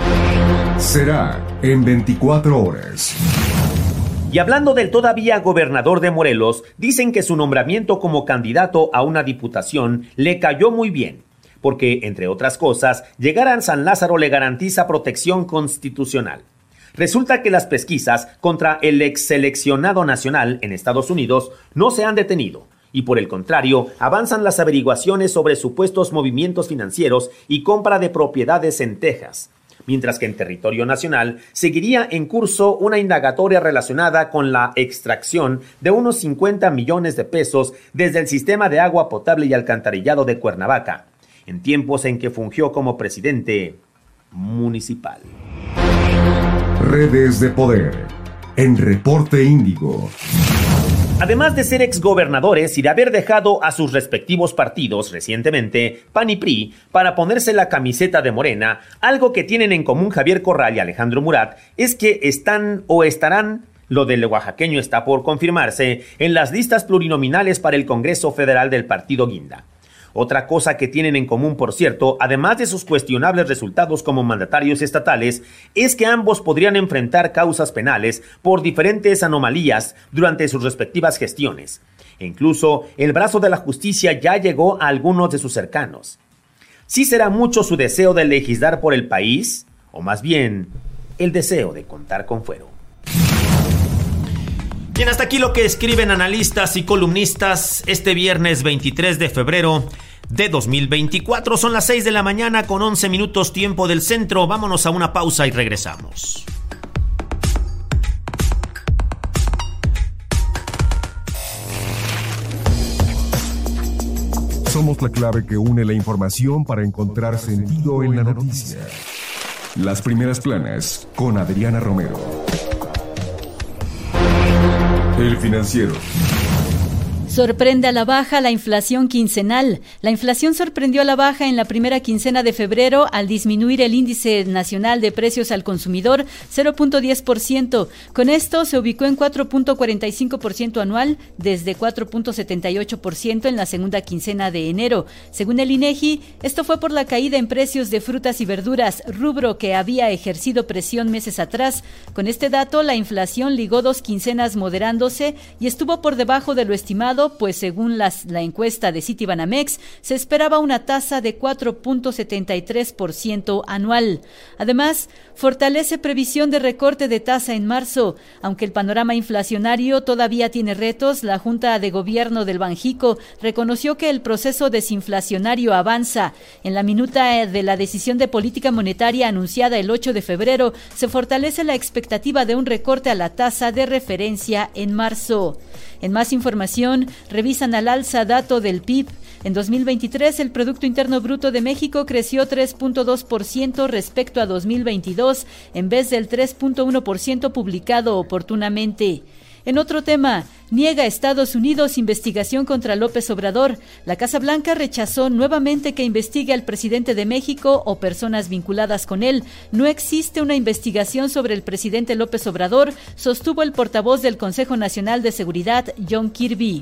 Será en 24 horas. Y hablando del todavía gobernador de Morelos, dicen que su nombramiento como candidato a una diputación le cayó muy bien, porque, entre otras cosas, llegar a San Lázaro le garantiza protección constitucional. Resulta que las pesquisas contra el ex seleccionado nacional en Estados Unidos no se han detenido y, por el contrario, avanzan las averiguaciones sobre supuestos movimientos financieros y compra de propiedades en Texas, mientras que en territorio nacional seguiría en curso una indagatoria relacionada con la extracción de unos 50 millones de pesos desde el sistema de agua potable y alcantarillado de Cuernavaca, en tiempos en que fungió como presidente municipal. Redes de poder en Reporte Índigo. Además de ser exgobernadores y de haber dejado a sus respectivos partidos recientemente, PAN y PRI, para ponerse la camiseta de Morena, algo que tienen en común Javier Corral y Alejandro Murat es que están o estarán, lo del oaxaqueño está por confirmarse, en las listas plurinominales para el Congreso Federal del Partido Guinda. Otra cosa que tienen en común, por cierto, además de sus cuestionables resultados como mandatarios estatales, es que ambos podrían enfrentar causas penales por diferentes anomalías durante sus respectivas gestiones. E incluso el brazo de la justicia ya llegó a algunos de sus cercanos. ¿Sí será mucho su deseo de legislar por el país? O más bien, el deseo de contar con fuero. Bien, hasta aquí lo que escriben analistas y columnistas este viernes 23 de febrero de 2024. Son las 6 de la mañana con 11 minutos tiempo del centro. Vámonos a una pausa y regresamos. Somos la clave que une la información para encontrar sentido en la noticia. Las primeras planas con Adriana Romero. El Financiero. Sorprende a la baja la inflación quincenal. La inflación sorprendió a la baja en la primera quincena de febrero al disminuir el índice nacional de precios al consumidor 0.10%. Con esto se ubicó en 4.45% anual desde 4.78% en la segunda quincena de enero. Según el INEGI, esto fue por la caída en precios de frutas y verduras, rubro que había ejercido presión meses atrás. Con este dato, la inflación ligó 2 quincenas moderándose y estuvo por debajo de lo estimado, pues según la encuesta de Citibanamex, se esperaba una tasa de 4.73% anual. Además, fortalece previsión de recorte de tasa en marzo. Aunque el panorama inflacionario todavía tiene retos, la Junta de Gobierno del Banjico reconoció que el proceso desinflacionario avanza. En la minuta de la decisión de política monetaria anunciada el 8 de febrero, se fortalece la expectativa de un recorte a la tasa de referencia en marzo. En más información, revisan al alza dato del PIB. En 2023, el Producto Interno Bruto de México creció 3.2% respecto a 2022, en vez del 3.1% publicado oportunamente. En otro tema, niega Estados Unidos investigación contra López Obrador. La Casa Blanca rechazó nuevamente que investigue al presidente de México o personas vinculadas con él. No existe una investigación sobre el presidente López Obrador, sostuvo el portavoz del Consejo Nacional de Seguridad, John Kirby.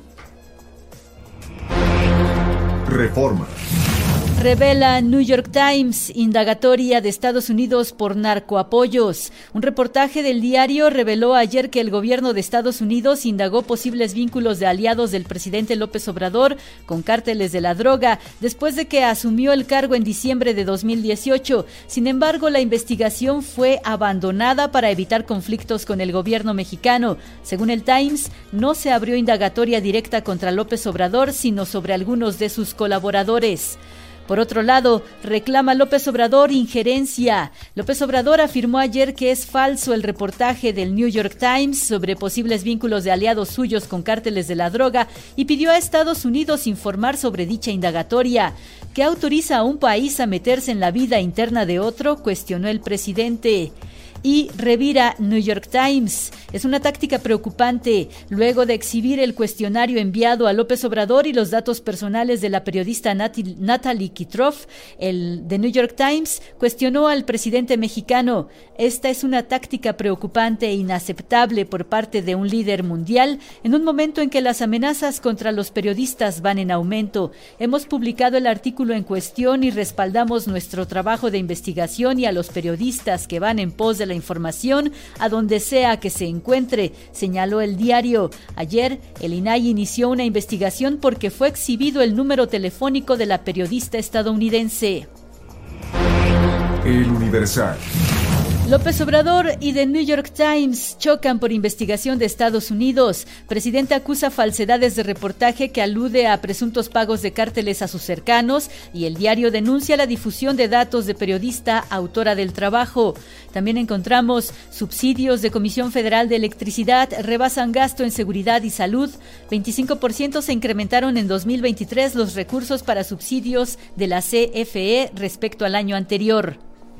Reforma. Revela New York Times, indagatoria de Estados Unidos por narcoapoyos. Un reportaje del diario reveló ayer que el gobierno de Estados Unidos indagó posibles vínculos de aliados del presidente López Obrador con cárteles de la droga, después de que asumió el cargo en diciembre de 2018. Sin embargo, la investigación fue abandonada para evitar conflictos con el gobierno mexicano. Según el Times, no se abrió indagatoria directa contra López Obrador, sino sobre algunos de sus colaboradores. Por otro lado, reclama López Obrador injerencia. López Obrador afirmó ayer que es falso el reportaje del New York Times sobre posibles vínculos de aliados suyos con cárteles de la droga y pidió a Estados Unidos informar sobre dicha indagatoria. ¿Qué autoriza a un país a meterse en la vida interna de otro?, cuestionó el presidente. Y revira New York Times. Es una táctica preocupante. Luego de exhibir el cuestionario enviado a López Obrador y los datos personales de la periodista Natalie Kitroff, el The New York Times cuestionó al presidente mexicano. Esta es una táctica preocupante e inaceptable por parte de un líder mundial en un momento en que las amenazas contra los periodistas van en aumento. Hemos publicado el artículo en cuestión y respaldamos nuestro trabajo de investigación y a los periodistas que van en pos de la información a donde sea que se encuentre, señaló el diario. Ayer, el INAI inició una investigación porque fue exhibido el número telefónico de la periodista estadounidense. El Universal. López Obrador y The New York Times chocan por investigación de Estados Unidos. Presidente acusa falsedades de reportaje que alude a presuntos pagos de cárteles a sus cercanos y el diario denuncia la difusión de datos de periodista autora del trabajo. También encontramos subsidios de Comisión Federal de Electricidad rebasan gasto en seguridad y salud. 25% se incrementaron en 2023 los recursos para subsidios de la CFE respecto al año anterior.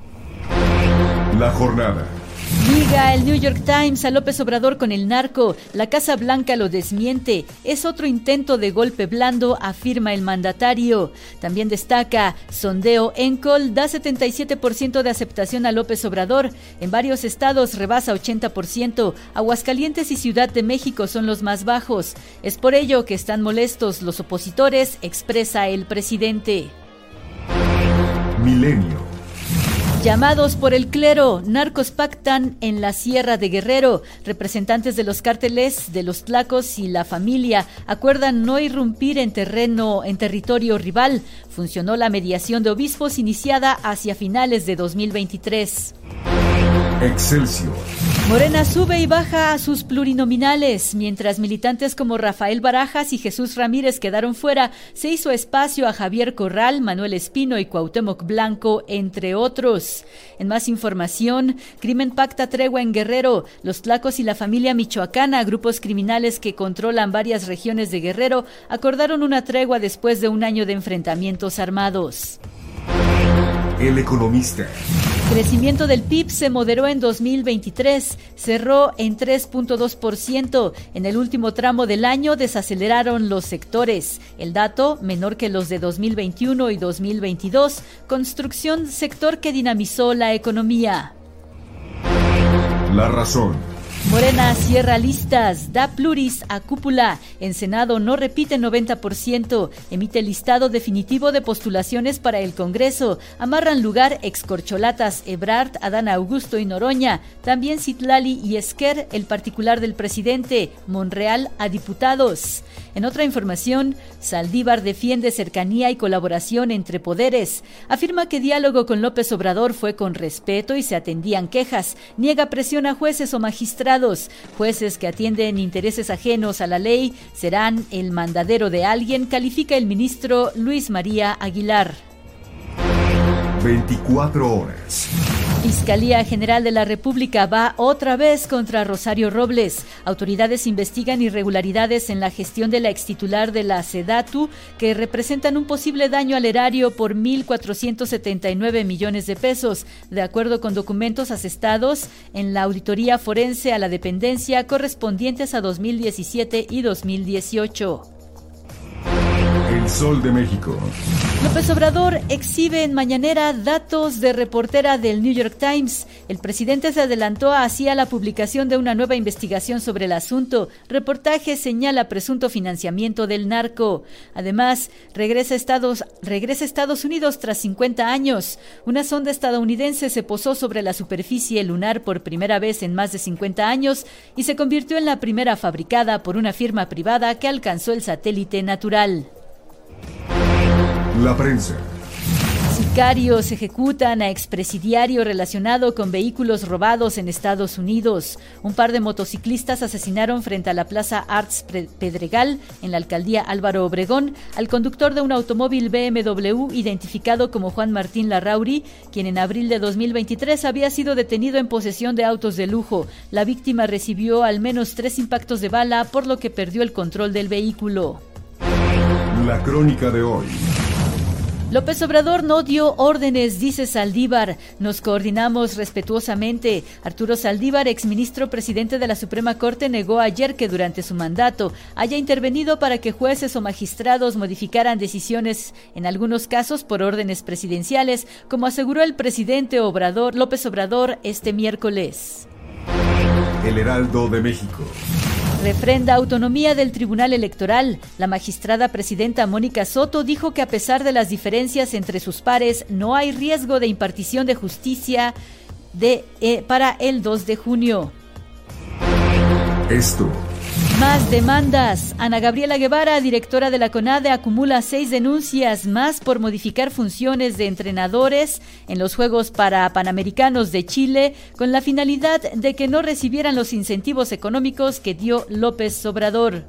La jornada. Liga el New York Times a López Obrador con el narco. La Casa Blanca lo desmiente. Es otro intento de golpe blando, afirma el mandatario. También destaca, sondeo Encol da 77% de aceptación a López Obrador. En varios estados rebasa 80%. Aguascalientes y Ciudad de México son los más bajos. Es por ello que están molestos los opositores, expresa el presidente. Milenio. Llamados por el clero, narcos pactan en la Sierra de Guerrero. Representantes de los cárteles de los Tlacos y la familia acuerdan no irrumpir en territorio rival. Funcionó la mediación de obispos iniciada hacia finales de 2023. Excelsior. Morena sube y baja a sus plurinominales. Mientras militantes como Rafael Barajas y Jesús Ramírez quedaron fuera, se hizo espacio a Javier Corral, Manuel Espino y Cuauhtémoc Blanco, entre otros. En más información, crimen pacta tregua en Guerrero. Los Tlacos y la familia michoacana, grupos criminales que controlan varias regiones de Guerrero, acordaron una tregua después de un año de enfrentamientos armados. El Economista. Crecimiento del PIB se moderó en 2023, cerró en 3.2%. En el último tramo del año desaceleraron los sectores. El dato, menor que los de 2021 y 2022. Construcción, sector que dinamizó la economía. La Razón. Morena cierra listas, da pluris a cúpula. En Senado no repite 90%. Emite listado definitivo de postulaciones para el Congreso. Amarran lugar excorcholatas Ebrard, Adán Augusto y Noroña. También Citlali y Esquer, el particular del presidente. Monreal a diputados. En otra información, Saldívar defiende cercanía y colaboración entre poderes. Afirma que diálogo con López Obrador fue con respeto y se atendían quejas. Niega presión a jueces o magistrados. Jueces que atienden intereses ajenos a la ley serán el mandadero de alguien, califica el ministro Luis María Aguilar. 24 horas. Fiscalía General de la República va otra vez contra Rosario Robles. Autoridades investigan irregularidades en la gestión de la extitular de la SEDATU que representan un posible daño al erario por 1.479 millones de pesos, de acuerdo con documentos asestados en la auditoría forense a la dependencia correspondientes a 2017 y 2018. El Sol de México. López Obrador exhibe en mañanera datos de reportera del New York Times. El presidente se adelantó hacia la publicación de una nueva investigación sobre el asunto. Reportaje señala presunto financiamiento del narco. Además, regresa a Estados Unidos tras 50 años. Una sonda estadounidense se posó sobre la superficie lunar por primera vez en más de 50 años y se convirtió en la primera fabricada por una firma privada que alcanzó el satélite natural. La prensa. Sicarios ejecutan a expresidiario relacionado con vehículos robados en Estados Unidos. Un par de motociclistas asesinaron frente a la Plaza Arts Pedregal, en la alcaldía Álvaro Obregón, al conductor de un automóvil BMW identificado como Juan Martín Larrauri, quien en abril de 2023 había sido detenido en posesión de autos de lujo. La víctima recibió al menos 3 impactos de bala, por lo que perdió el control del vehículo. La crónica de hoy. López Obrador no dio órdenes, dice Saldívar. Nos coordinamos respetuosamente. Arturo Saldívar, exministro presidente de la Suprema Corte, negó ayer que durante su mandato haya intervenido para que jueces o magistrados modificaran decisiones, en algunos casos por órdenes presidenciales, como aseguró el presidente López Obrador este miércoles. El Heraldo de México. Refrenda autonomía del Tribunal Electoral. La magistrada presidenta Mónica Soto dijo que a pesar de las diferencias entre sus pares, no hay riesgo de impartición de justicia para el 2 de junio. Esto. Más demandas. Ana Gabriela Guevara, directora de la CONADE, acumula 6 denuncias más por modificar funciones de entrenadores en los Juegos Panamericanos de Chile, con la finalidad de que no recibieran los incentivos económicos que dio López Obrador.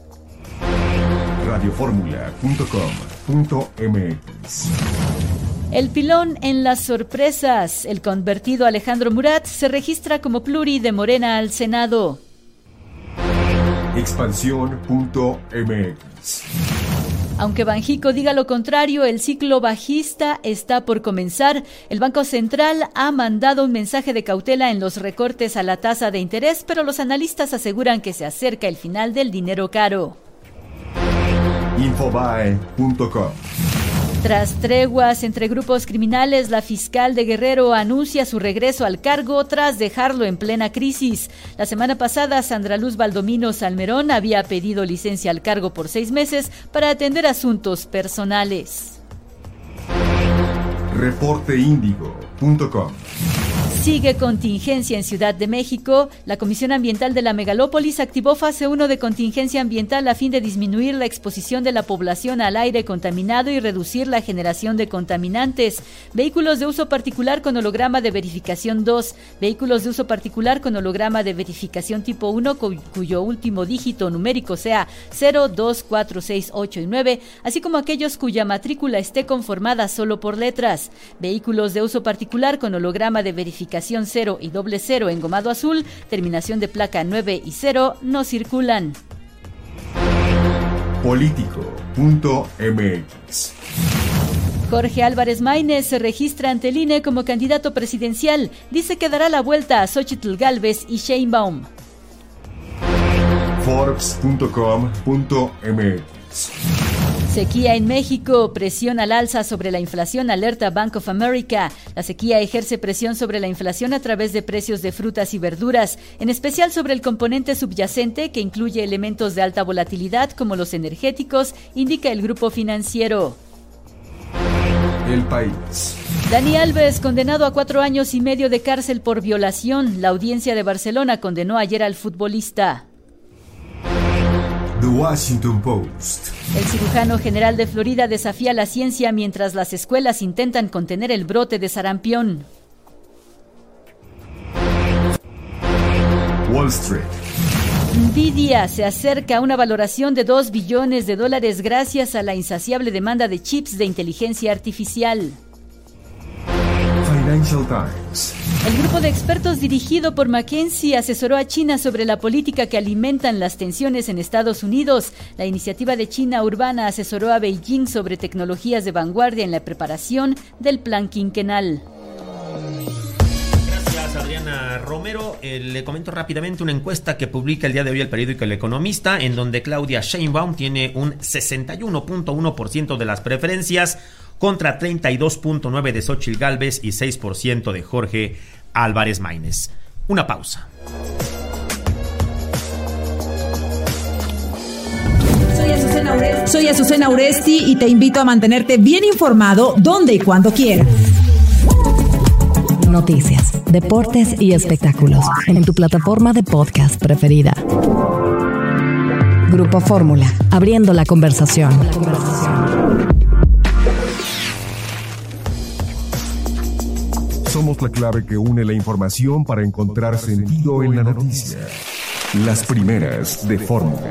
Radioformula.com.mx. El pilón en las sorpresas. El convertido Alejandro Murat se registra como pluri de Morena al Senado. Expansión.mx. Aunque Banjico diga lo contrario, el ciclo bajista está por comenzar. El Banco Central ha mandado un mensaje de cautela en los recortes a la tasa de interés, pero los analistas aseguran que se acerca el final del dinero caro. Infobae.com. Tras treguas entre grupos criminales, la fiscal de Guerrero anuncia su regreso al cargo tras dejarlo en plena crisis. La semana pasada, Sandra Luz Valdomino Salmerón había pedido licencia al cargo por 6 meses para atender asuntos personales. Reporteindigo.com. Sigue contingencia en Ciudad de México. La Comisión Ambiental de la Megalópolis activó fase 1 de contingencia ambiental a fin de disminuir la exposición de la población al aire contaminado y reducir la generación de contaminantes. Vehículos de uso particular con holograma de verificación 2, vehículos de uso particular con holograma de verificación tipo 1 cuyo último dígito numérico sea 0, 2, 4, 6, 8 y 9, así como aquellos cuya matrícula esté conformada solo por letras. Vehículos de uso particular con holograma de verificación 0 y 00 engomado azul, terminación de placa 9 y 0, no circulan. Político.mx. Jorge Álvarez Maínez se registra ante el INE como candidato presidencial. Dice que dará la vuelta a Xóchitl Gálvez y Sheinbaum. Forbes.com.mx. Sequía en México, presión al alza sobre la inflación, alerta Bank of America. La sequía ejerce presión sobre la inflación a través de precios de frutas y verduras, en especial sobre el componente subyacente que incluye elementos de alta volatilidad como los energéticos, indica el grupo financiero. El País. Dani Alves, condenado a 4 años y medio de cárcel por violación. La audiencia de Barcelona condenó ayer al futbolista. The Washington Post. El cirujano general de Florida desafía la ciencia mientras las escuelas intentan contener el brote de sarampión. Wall Street. Nvidia se acerca a una valoración de $2 billones gracias a la insaciable demanda de chips de inteligencia artificial. Financial Times. El grupo de expertos dirigido por McKinsey asesoró a China sobre la política que alimentan las tensiones en Estados Unidos. La iniciativa de China Urbana asesoró a Beijing sobre tecnologías de vanguardia en la preparación del plan quinquenal. Gracias, Adriana Romero. Le comento rápidamente una encuesta que publica el día de hoy el periódico El Economista, en donde Claudia Sheinbaum tiene un 61.1% de las preferencias, contra 32.9% de Xóchitl Gálvez y 6% de Jorge Álvarez Maínez. Una pausa. Soy Azucena Uresti y te invito a mantenerte bien informado donde y cuando quieras. Noticias, deportes y espectáculos en tu plataforma de podcast preferida. Grupo Fórmula, abriendo la conversación. somos la clave que une la información para encontrar sentido en la noticia. Las primeras de Fórmula.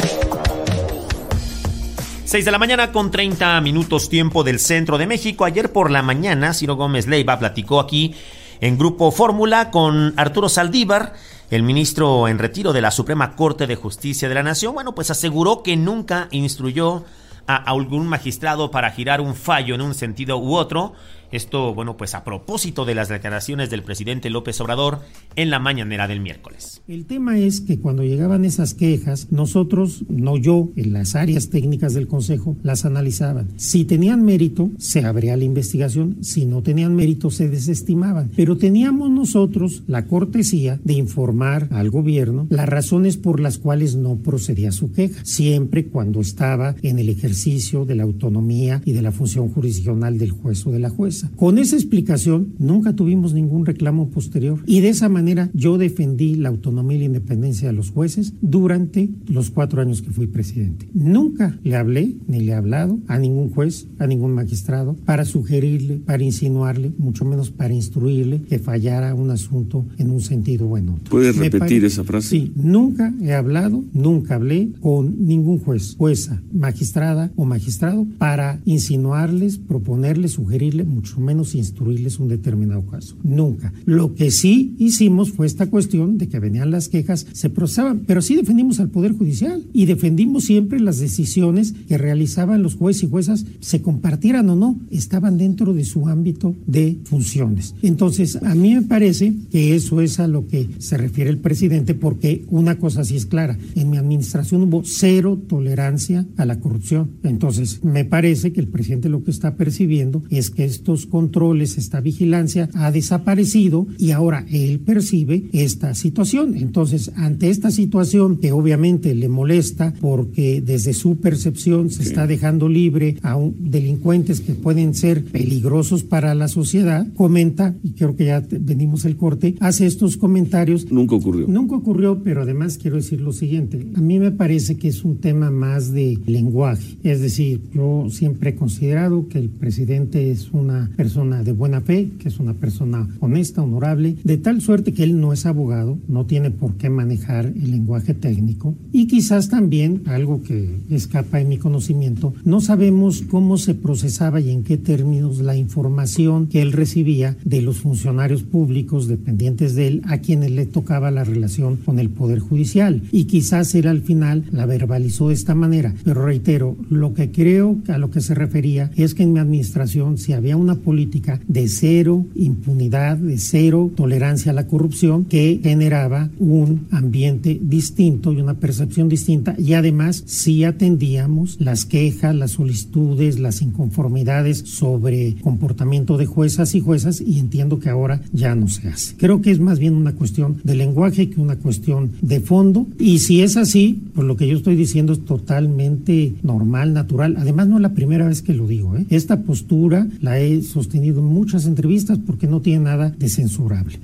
6 de la mañana con 30 minutos tiempo del centro de México. Ayer por la mañana, Ciro Gómez Leiva platicó aquí en Grupo Fórmula con Arturo Saldívar, el ministro en retiro de la Suprema Corte de Justicia de la Nación. Bueno, pues aseguró que nunca instruyó a algún magistrado para girar un fallo en un sentido u otro. Esto, bueno, pues a propósito de las declaraciones del presidente López Obrador en la mañanera del miércoles. El tema es que cuando llegaban esas quejas, nosotros, no yo, en las áreas técnicas del Consejo, las analizaban. Si tenían mérito, se abría la investigación. Si no tenían mérito, se desestimaban. Pero teníamos nosotros la cortesía de informar al gobierno las razones por las cuales no procedía su queja, siempre cuando estaba en el ejercicio de la autonomía y de la función jurisdiccional del juez o de la jueza. Con esa explicación nunca tuvimos ningún reclamo posterior y de esa manera yo defendí la autonomía y la independencia de los jueces durante los 4 años que fui presidente. Nunca le hablé ni le he hablado a ningún juez, a ningún magistrado para sugerirle, para insinuarle, mucho menos para instruirle que fallara un asunto en un sentido bueno. ¿Puedes repetir esa frase? Sí, nunca he hablado, nunca hablé con ningún juez, jueza, magistrada o magistrado para insinuarles, proponerles, sugerirle, mucho menos instruirles un determinado caso. Nunca. Lo que sí hicimos fue esta cuestión de que venían las quejas, se procesaban, pero sí defendimos al Poder Judicial y defendimos siempre las decisiones que realizaban los jueces y juezas, se compartieran o no, estaban dentro de su ámbito de funciones. Entonces, a mí me parece que eso es a lo que se refiere el presidente, porque una cosa sí es clara, en mi administración hubo 0 tolerancia a la corrupción. Entonces, me parece que el presidente lo que está percibiendo es que estos controles, esta vigilancia ha desaparecido y ahora él percibe esta situación. Entonces, ante esta situación que obviamente le molesta porque desde su percepción se está dejando libre a delincuentes que pueden ser peligrosos para la sociedad, comenta, y creo que ya venimos el corte, hace estos comentarios. Nunca ocurrió. Nunca ocurrió, pero además quiero decir lo siguiente, a mí me parece que es un tema más de lenguaje, es decir, yo siempre he considerado que el presidente es una persona de buena fe, que es una persona honesta, honorable, de tal suerte que él no es abogado, no tiene por qué manejar el lenguaje técnico y quizás también, algo que escapa de mi conocimiento, no sabemos cómo se procesaba y en qué términos la información que él recibía de los funcionarios públicos dependientes de él a quienes le tocaba la relación con el Poder Judicial y quizás él al final la verbalizó de esta manera, pero reitero, lo que creo a lo que se refería es que en mi administración si había una política de 0 impunidad, de 0 tolerancia a la corrupción que generaba un ambiente distinto y una percepción distinta y además sí atendíamos las quejas, las solicitudes, las inconformidades sobre comportamiento de juezas y juezas y entiendo que ahora ya no se hace. Creo que es más bien una cuestión de lenguaje que una cuestión de fondo y si es así, pues lo que yo estoy diciendo es totalmente normal, natural. Además no es la primera vez que lo digo, ¿eh? Esta postura la he sostenido en muchas entrevistas porque no tiene nada de censurable.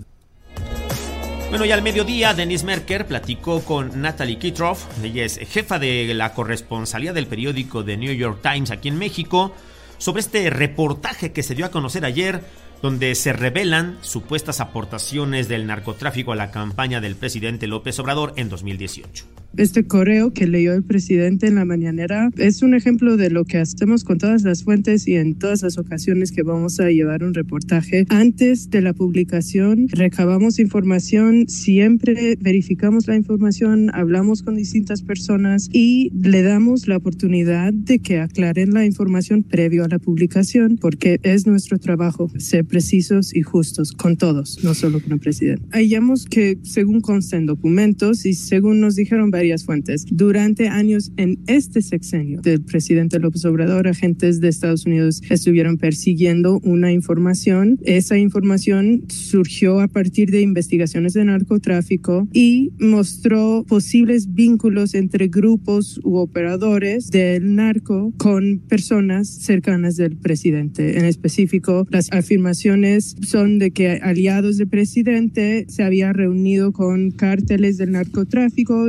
Bueno, y al mediodía, Denise Merker platicó con Natalie Kitroff, ella es jefa de la corresponsalía del periódico The New York Times aquí en México, sobre este reportaje que se dio a conocer ayer, donde se revelan supuestas aportaciones del narcotráfico a la campaña del presidente López Obrador en 2018. Este correo que leyó el presidente en la mañanera es un ejemplo de lo que hacemos con todas las fuentes y en todas las ocasiones que vamos a llevar un reportaje. Antes de la publicación recabamos información, siempre verificamos la información, hablamos con distintas personas y le damos la oportunidad de que aclaren la información previo a la publicación, porque es nuestro trabajo ser precisos y justos con todos, no solo con el presidente. Hallamos que según consta en documentos y según nos dijeron varias fuentes, durante años en este sexenio del presidente López Obrador, agentes de Estados Unidos estuvieron persiguiendo una información. Esa información surgió a partir de investigaciones de narcotráfico y mostró posibles vínculos entre grupos u operadores del narco con personas cercanas del presidente. En específico, las afirmaciones son de que aliados del presidente se había reunido con cárteles del narcotráfico y recibido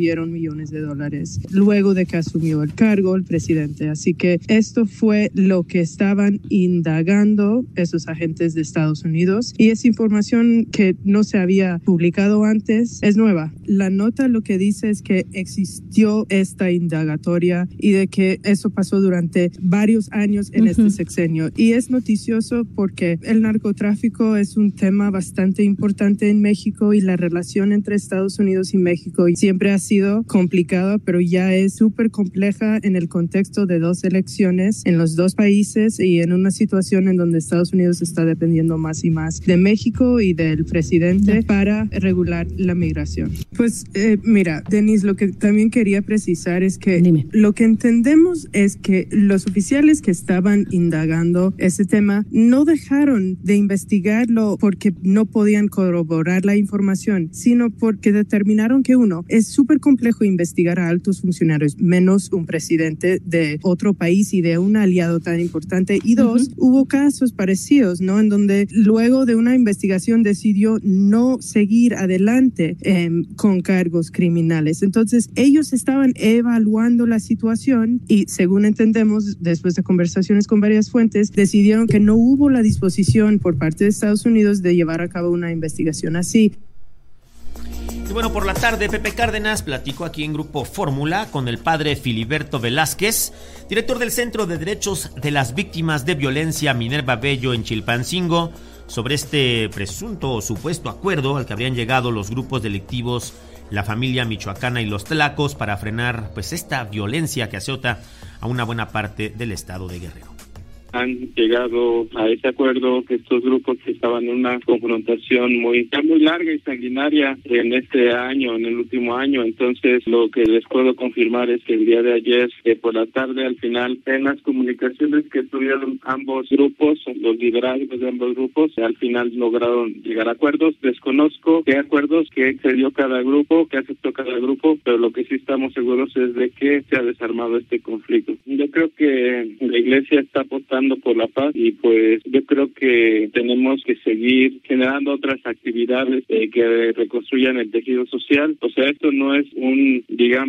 recibieron millones de dólares luego de que asumió el cargo el presidente. Así que esto fue lo que estaban indagando esos agentes de Estados Unidos y es información que no se había publicado antes, es nueva. La nota lo que dice es que existió esta indagatoria y de que eso pasó durante varios años en este sexenio. Y es noticioso porque el narcotráfico es un tema bastante importante en México y la relación entre Estados Unidos y México siempre ha sido complicada, pero ya es súper compleja en el contexto de dos elecciones en los dos países y en una situación en donde Estados Unidos está dependiendo más y más de México y del presidente para regular la migración. Pues mira, Denise, lo que también quería precisar es que lo que entendemos es que los oficiales que estaban indagando ese tema no dejaron de investigarlo porque no podían corroborar la información, sino porque determinaron que uno, es súper complejo investigar a altos funcionarios, menos un presidente de otro país y de un aliado tan importante, y dos, hubo casos parecidos, ¿no? En donde luego de una investigación decidió no seguir adelante con cargos criminales. Entonces, ellos estaban evaluando la situación y, según entendemos, después de conversaciones con varias fuentes, decidieron que no hubo la disposición por parte de Estados Unidos de llevar a cabo una investigación así. Y bueno, por la tarde, Pepe Cárdenas platicó aquí en Grupo Fórmula con el padre Filiberto Velázquez, director del Centro de Derechos de las Víctimas de Violencia Minerva Bello en Chilpancingo, sobre este presunto o supuesto acuerdo al que habrían llegado los grupos delictivos, la familia michoacana y los tlacos para frenar pues esta violencia que azota a una buena parte del estado de Guerrero. Han llegado a ese acuerdo que estos grupos que estaban en una confrontación muy larga y sanguinaria en este año, en el último año. Entonces, lo que les puedo confirmar es que el día de ayer, por la tarde, al final, en las comunicaciones que tuvieron ambos grupos, los liderazgos de ambos grupos, al final lograron llegar a acuerdos. Desconozco qué acuerdos que excedió cada grupo, que aceptó cada grupo, pero lo que sí estamos seguros es de que se ha desarmado este conflicto. Yo creo que la Iglesia está apostando por la paz y pues yo creo que tenemos que seguir generando otras actividades que reconstruyan el tejido social. O sea, esto no es un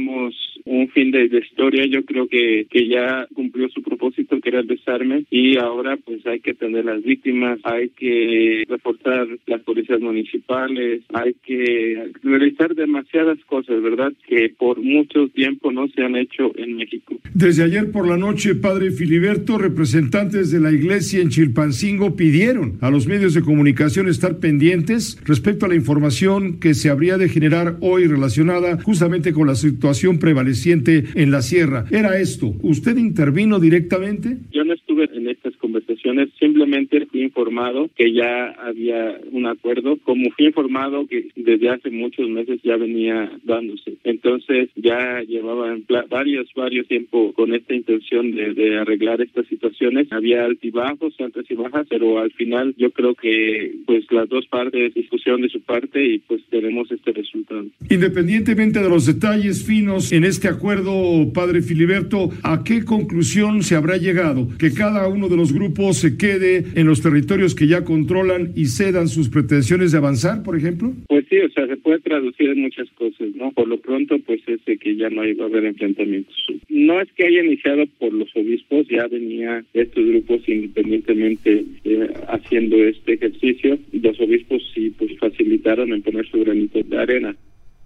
fin de historia. Yo creo que ya cumplió su propósito, que era el desarme, y ahora pues hay que atender a las víctimas, hay que reforzar las policías municipales, hay que realizar demasiadas cosas, ¿verdad?, que por mucho tiempo no se han hecho en México. Desde ayer por la noche, padre Filiberto, representantes de la iglesia en Chilpancingo pidieron a los medios de comunicación estar pendientes respecto a la información que se habría de generar hoy relacionada justamente con la situación prevaleciente en la sierra. ¿Era esto? ¿Usted intervino directamente? Yo no estuve en estas conversaciones, simplemente fui informado que ya había un acuerdo, como fui informado que desde hace muchos meses ya venía dándose. Entonces ya llevaban varios tiempo con esta intención de arreglar estas situaciones. Había altibajos, altas y bajas, pero al final yo creo que pues las dos partes discusión de su parte y pues tenemos este resultado. Independientemente de los detalles finos en este acuerdo, padre Filiberto, ¿a qué conclusión se habrá llegado? ¿Que cada uno de los grupos se quede en los territorios que ya controlan y cedan sus pretensiones de avanzar, por ejemplo? Pues sí, o sea, se puede traducir en muchas cosas, ¿no? Por lo pronto, pues es de que ya no va a haber enfrentamientos. No es que haya iniciado por los obispos, ya venía estos grupos independientemente haciendo este ejercicio. Los obispos sí pues facilitaron en poner su granito de arena.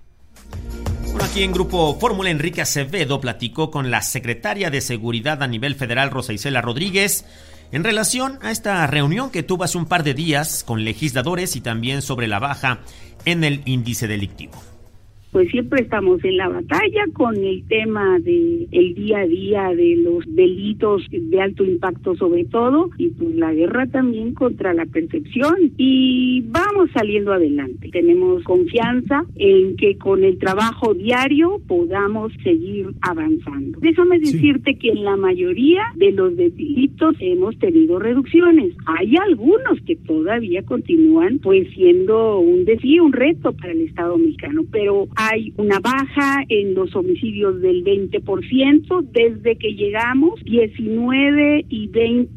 Bueno, aquí en Grupo Fórmula, Enrique Acevedo platicó con la secretaria de Seguridad a nivel federal, Rosa Isela Rodríguez, en relación a esta reunión que tuvo hace un par de días con legisladores y también sobre la baja en el índice delictivo. Pues siempre estamos en la batalla con el tema de el día a día de los delitos de alto impacto sobre todo, y pues la guerra también contra la percepción, y vamos saliendo adelante. Tenemos confianza en que con el trabajo diario podamos seguir avanzando. Déjame decirte que en la mayoría de los delitos hemos tenido reducciones. Hay algunos que todavía continúan pues siendo un reto para el Estado mexicano, pero hay una baja en los homicidios del 20%. Desde que llegamos, 2019 y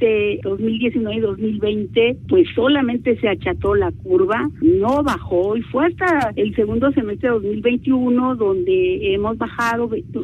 2020, pues solamente se acható la curva, no bajó, y fue hasta el segundo semestre de 2021 donde hemos bajado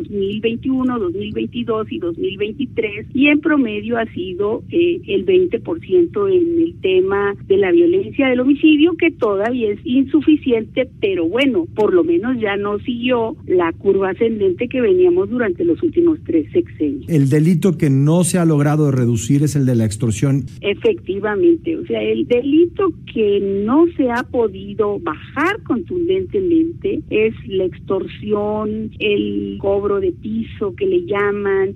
2021, 2022 y 2023, y en promedio ha sido el 20% en el tema de la violencia del homicidio, que todavía es insuficiente, pero bueno, por lo menos ya no siguió la curva ascendente que veníamos durante los últimos 3 sexenios. El delito que no se ha logrado reducir es el de la extorsión. Efectivamente, o sea, el delito que no se ha podido bajar contundentemente es la extorsión, el cobro de piso que le llaman,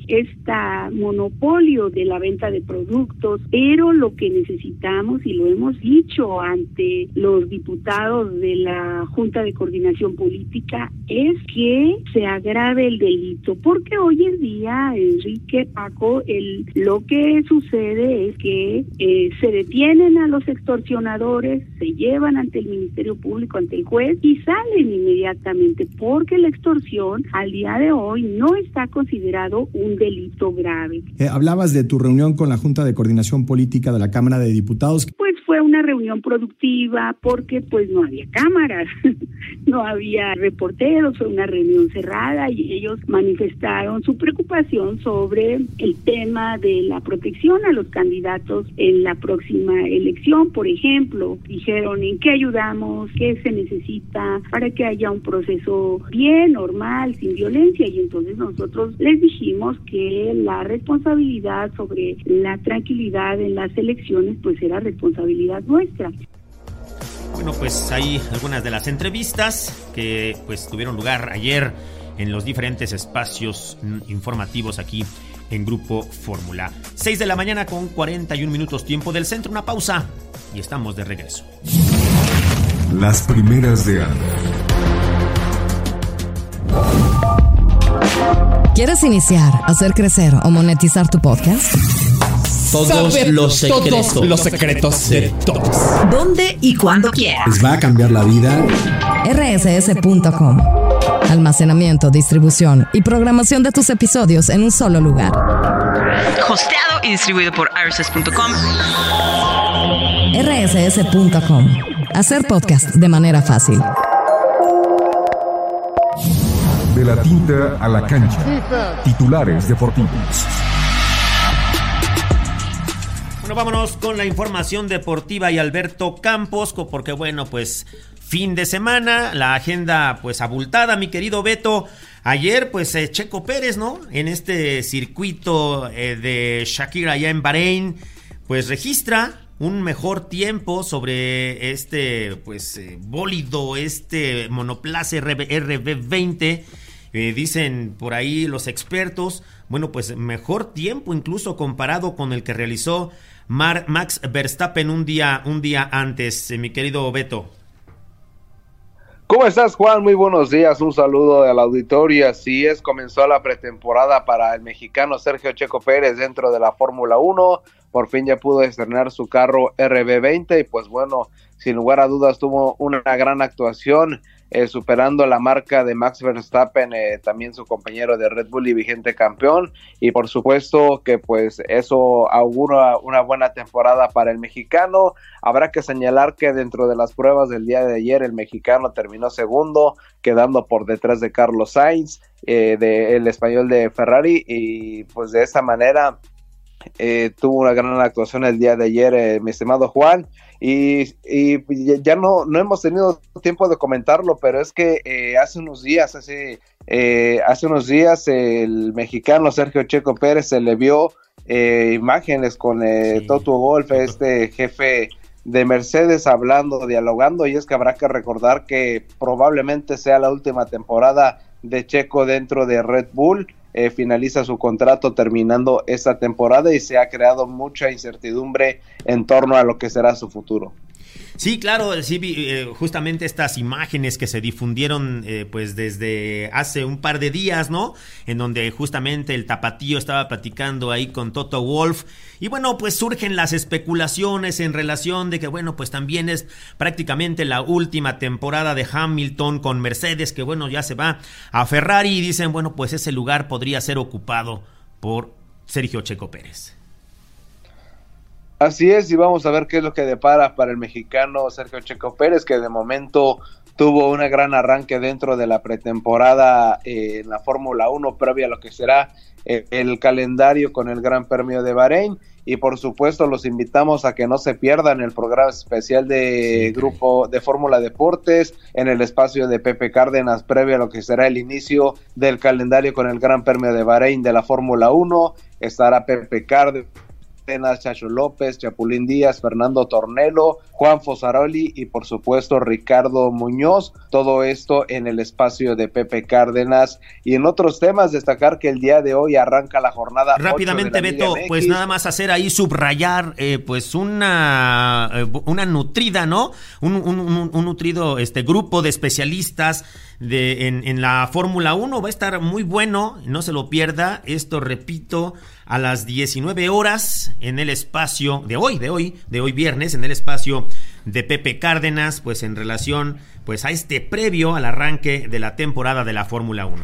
monopolio de la venta de productos, pero lo que necesitamos, y lo hemos dicho ante los diputados de la Junta de Coordinación Política, es que se agrave el delito, porque hoy en día, Enrique, Paco, lo que sucede es que se detienen a los extorsionadores, se llevan ante el Ministerio Público, ante el juez, y salen inmediatamente, porque la extorsión al día de hoy no está considerado un delito grave. Hablabas de tu reunión con la Junta de Coordinación Política de la Cámara de Diputados. Pues fue una reunión productiva porque pues no había cámaras, no había reporteros, fue una reunión cerrada y ellos manifestaron su preocupación sobre el tema de la protección a los candidatos en la próxima elección. Por ejemplo, dijeron en qué ayudamos, qué se necesita para que haya un proceso bien, normal, sin violencia, y entonces nosotros les dijimos que la responsabilidad sobre la tranquilidad en las elecciones pues era responsabilidad nuestra. Bueno, pues hay algunas de las entrevistas que pues tuvieron lugar ayer en los diferentes espacios informativos aquí en Grupo Fórmula. 6 de la mañana con 41 minutos tiempo del centro, una pausa y estamos de regreso. Las primeras de Ana. ¿Quieres iniciar, hacer crecer o monetizar tu podcast? Todos los secretos de todos. ¿Dónde y cuándo quieras? ¿Les va a cambiar la vida? rss.com. Almacenamiento, distribución y programación de tus episodios en un solo lugar. Hosteado y distribuido por rss.com. rss.com. Hacer podcast de manera fácil. De la tinta a la cancha. Titulares deportivos. Bueno, vámonos con la información deportiva y Alberto Campos, porque bueno, pues fin de semana, la agenda pues abultada, mi querido Beto. Ayer pues Checo Pérez, ¿no? En este circuito de Shakira allá en Bahrein, pues registra un mejor tiempo sobre este pues bólido, monoplaza RB20. Dicen por ahí los expertos, bueno, pues mejor tiempo incluso comparado con el que realizó Max Verstappen un día antes, mi querido Beto. ¿Cómo estás, Juan? Muy buenos días, un saludo al auditorio. Así es, comenzó la pretemporada para el mexicano Sergio Checo Pérez dentro de la Fórmula 1, por fin ya pudo estrenar su carro RB20 y pues bueno, sin lugar a dudas tuvo una gran actuación, superando la marca de Max Verstappen, también su compañero de Red Bull y vigente campeón, y por supuesto que pues eso augura una buena temporada para el mexicano. Habrá que señalar que dentro de las pruebas del día de ayer el mexicano terminó segundo, quedando por detrás de Carlos Sainz, el español de Ferrari, y pues de esa manera tuvo una gran actuación el día de ayer, mi estimado Juan, y ya no hemos tenido tiempo de comentarlo, pero es que hace unos días el mexicano Sergio Checo Pérez se le vio imágenes con Toto Wolff, jefe de Mercedes, dialogando, y es que habrá que recordar que probablemente sea la última temporada de Checo dentro de Red Bull. Finaliza su contrato terminando esta temporada y se ha creado mucha incertidumbre en torno a lo que será su futuro. Sí, claro, sí, justamente estas imágenes que se difundieron pues desde hace un par de días, ¿no? En donde justamente el Tapatío estaba platicando ahí con Toto Wolff. Y bueno, pues surgen las especulaciones en relación de que, bueno, pues también es prácticamente la última temporada de Hamilton con Mercedes, que bueno, ya se va a Ferrari y dicen, bueno, pues ese lugar podría ser ocupado por Sergio Checo Pérez. Así es, y vamos a ver qué es lo que depara para el mexicano Sergio Checo Pérez, que de momento tuvo un gran arranque dentro de la pretemporada en la Fórmula 1, previa a lo que será el calendario con el Gran Premio de Bahrein. Y por supuesto los invitamos a que no se pierdan el programa especial de Grupo de Fórmula Deportes en el espacio de Pepe Cárdenas, previo a lo que será el inicio del calendario con el Gran Premio de Bahrein de la Fórmula 1. Estará Pepe Cárdenas, Chacho López, Chapulín Díaz, Fernando Tornelo, Juan Fosaroli y por supuesto Ricardo Muñoz, todo esto en el espacio de Pepe Cárdenas. Y en otros temas, destacar que el día de hoy arranca la jornada rápidamente, Beto, pues nada más hacer ahí, subrayar pues una nutrida, ¿no? Un nutrido grupo de especialistas en la Fórmula 1, va a estar muy bueno, no se lo pierda, esto repito, a las 19 horas en el espacio de hoy viernes, en el espacio de Pepe Cárdenas, pues en relación pues a este previo al arranque de la temporada de la Fórmula 1.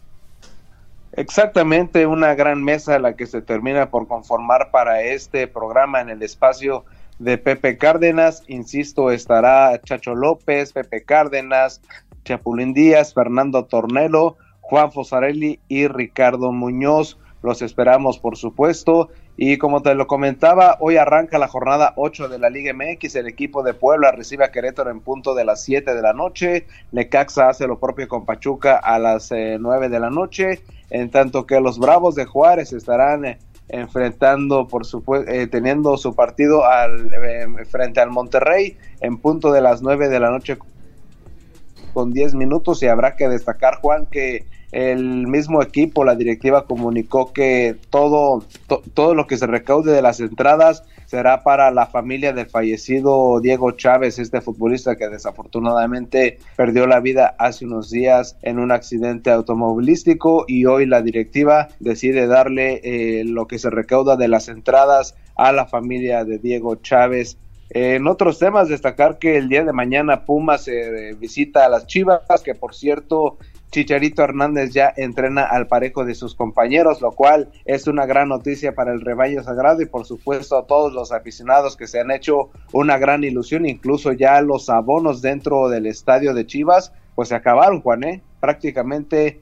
Exactamente, una gran mesa la que se termina por conformar para este programa en el espacio de Pepe Cárdenas. Insisto, estará Chacho López, Pepe Cárdenas, Chapulín Díaz, Fernando Tornelo, Juan Fosarelli y Ricardo Muñoz. Los esperamos, por supuesto. Y como te lo comentaba, hoy arranca la jornada 8 de la Liga MX. El equipo de Puebla recibe a Querétaro en punto de las 7 de la noche. Necaxa hace lo propio con Pachuca a las 9 de la noche. En tanto que los Bravos de Juárez estarán enfrentando, por supuesto, teniendo su partido frente al Monterrey en punto de las 9 de la noche con 10 minutos. Y habrá que destacar, Juan, que el mismo equipo, la directiva, comunicó que todo lo que se recaude de las entradas será para la familia del fallecido Diego Chávez, este futbolista que desafortunadamente perdió la vida hace unos días en un accidente automovilístico, y hoy la directiva decide darle lo que se recauda de las entradas a la familia de Diego Chávez. En otros temas, destacar que el día de mañana Pumas visita a las Chivas, que por cierto Chicharito Hernández ya entrena al parejo de sus compañeros, lo cual es una gran noticia para el rebaño sagrado y por supuesto a todos los aficionados que se han hecho una gran ilusión. Incluso ya los abonos dentro del estadio de Chivas pues se acabaron, Juan, prácticamente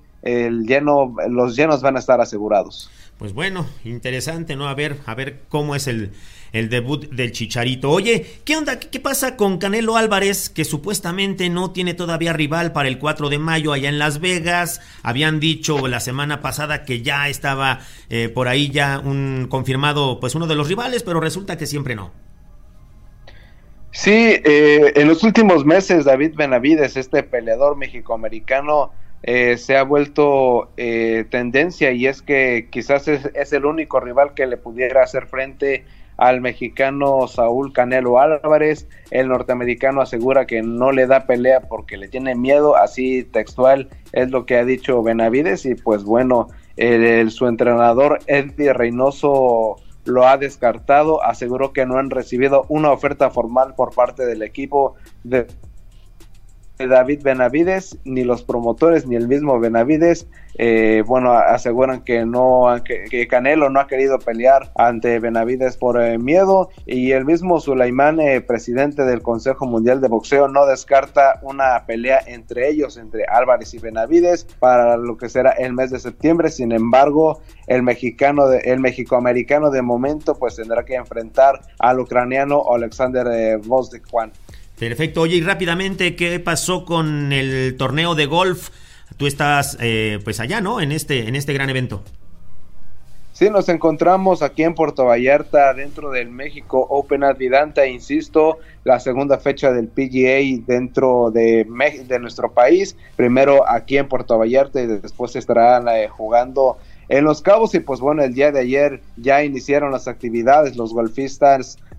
los llenos van a estar asegurados. Pues bueno, interesante, ¿no? A ver cómo es el debut del Chicharito. Oye, ¿qué onda? ¿Qué pasa con Canelo Álvarez, que supuestamente no tiene todavía rival para el 4 de mayo allá en Las Vegas? Habían dicho la semana pasada que ya estaba por ahí ya confirmado pues uno de los rivales, pero resulta que siempre no. Sí, en los últimos meses David Benavides, este peleador mexicoamericano, se ha vuelto tendencia, y es que quizás es el único rival que le pudiera hacer frente al mexicano Saúl Canelo Álvarez. El norteamericano asegura que no le da pelea porque le tiene miedo, así textual es lo que ha dicho Benavides, y pues bueno, su entrenador Eddie Reynoso lo ha descartado, aseguró que no han recibido una oferta formal por parte del equipo de David Benavides, ni los promotores ni el mismo Benavides. Aseguran que Canelo no ha querido pelear ante Benavides por miedo, y el mismo Sulaimán, presidente del Consejo Mundial de Boxeo, no descarta una pelea entre ellos, entre Álvarez y Benavides, para lo que será el mes de septiembre. Sin embargo, el mexicoamericano de momento pues tendrá que enfrentar al ucraniano Alexander Vosdik, Juan. Perfecto. Oye, y rápidamente, ¿qué pasó con el torneo de golf? Tú estás pues allá, ¿no? En este gran evento. Sí, nos encontramos aquí en Puerto Vallarta, dentro del México Open Advidanta, insisto, la segunda fecha del PGA dentro de nuestro país. Primero aquí en Puerto Vallarta y después estarán jugando en Los Cabos. Y pues bueno, el día de ayer ya iniciaron las actividades. Los golfistas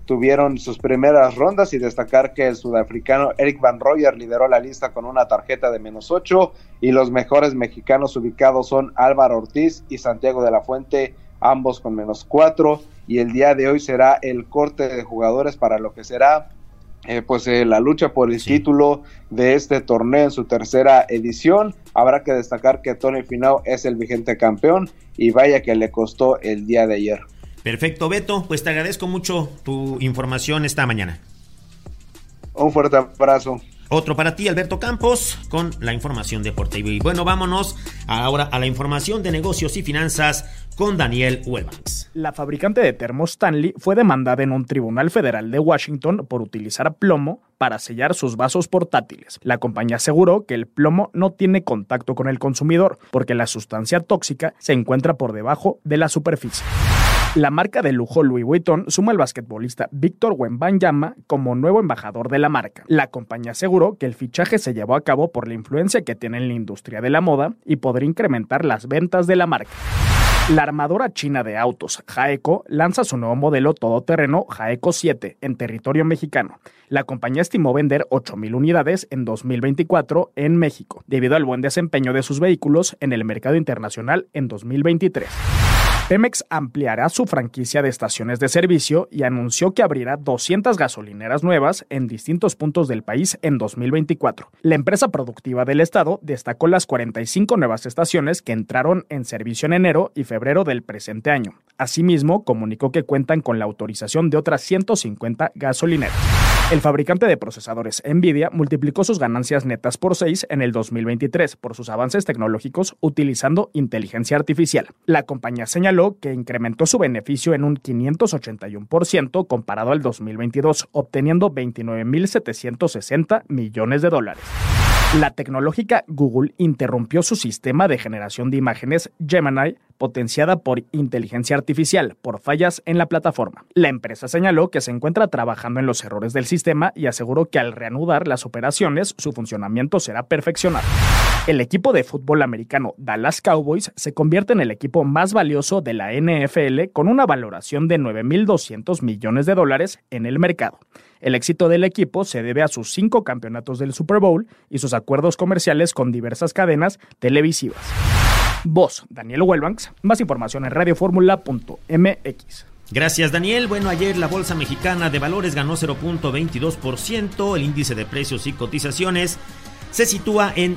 tuvieron sus primeras rondas, y destacar que el sudafricano Eric Van Rooyer lideró la lista con una tarjeta de -8, y los mejores mexicanos ubicados son Álvaro Ortiz y Santiago de la Fuente, ambos con -4, y el día de hoy será el corte de jugadores para lo que será la lucha por el título de este torneo en su tercera edición. Habrá que destacar que Tony Finau es el vigente campeón, y vaya que le costó el día de ayer. Perfecto, Beto, pues te agradezco mucho tu información esta mañana. Un fuerte abrazo. Otro para ti, Alberto Campos, con la información deportiva. Y bueno, vámonos ahora a la información de negocios y finanzas con Daniel Wellbanks. La fabricante de termos Stanley fue demandada en un tribunal federal de Washington por utilizar plomo para sellar sus vasos portátiles. La compañía aseguró que el plomo no tiene contacto con el consumidor porque la sustancia tóxica se encuentra por debajo de la superficie. La marca de lujo Louis Vuitton suma al basquetbolista Víctor Wembanyama como nuevo embajador de la marca. La compañía aseguró que el fichaje se llevó a cabo por la influencia que tiene en la industria de la moda y podría incrementar las ventas de la marca. La armadora china de autos, Jaeco, lanza su nuevo modelo todoterreno Jaeco 7 en territorio mexicano. La compañía estimó vender 8,000 unidades en 2024 en México, debido al buen desempeño de sus vehículos en el mercado internacional en 2023. Pemex ampliará su franquicia de estaciones de servicio y anunció que abrirá 200 gasolineras nuevas en distintos puntos del país en 2024. La empresa productiva del estado destacó las 45 nuevas estaciones que entraron en servicio en enero y febrero del presente año. Asimismo, comunicó que cuentan con la autorización de otras 150 gasolineras. El fabricante de procesadores Nvidia multiplicó sus ganancias netas por 6 en el 2023 por sus avances tecnológicos utilizando inteligencia artificial. La compañía señaló que incrementó su beneficio en un 581% comparado al 2022, obteniendo $29,760 millones. La tecnológica Google interrumpió su sistema de generación de imágenes Gemini, potenciada por inteligencia artificial, por fallas en la plataforma. La empresa señaló que se encuentra trabajando en los errores del sistema y aseguró que al reanudar las operaciones, su funcionamiento será perfeccionado. El equipo de fútbol americano Dallas Cowboys se convierte en el equipo más valioso de la NFL con una valoración de $9,200 millones en el mercado. El éxito del equipo se debe a sus 5 campeonatos del Super Bowl y sus acuerdos comerciales con diversas cadenas televisivas. Voz, Daniel Wellbanks. Más información en radioformula.mx. Gracias, Daniel. Bueno, ayer la Bolsa Mexicana de Valores ganó 0.22%. El índice de precios y cotizaciones se sitúa en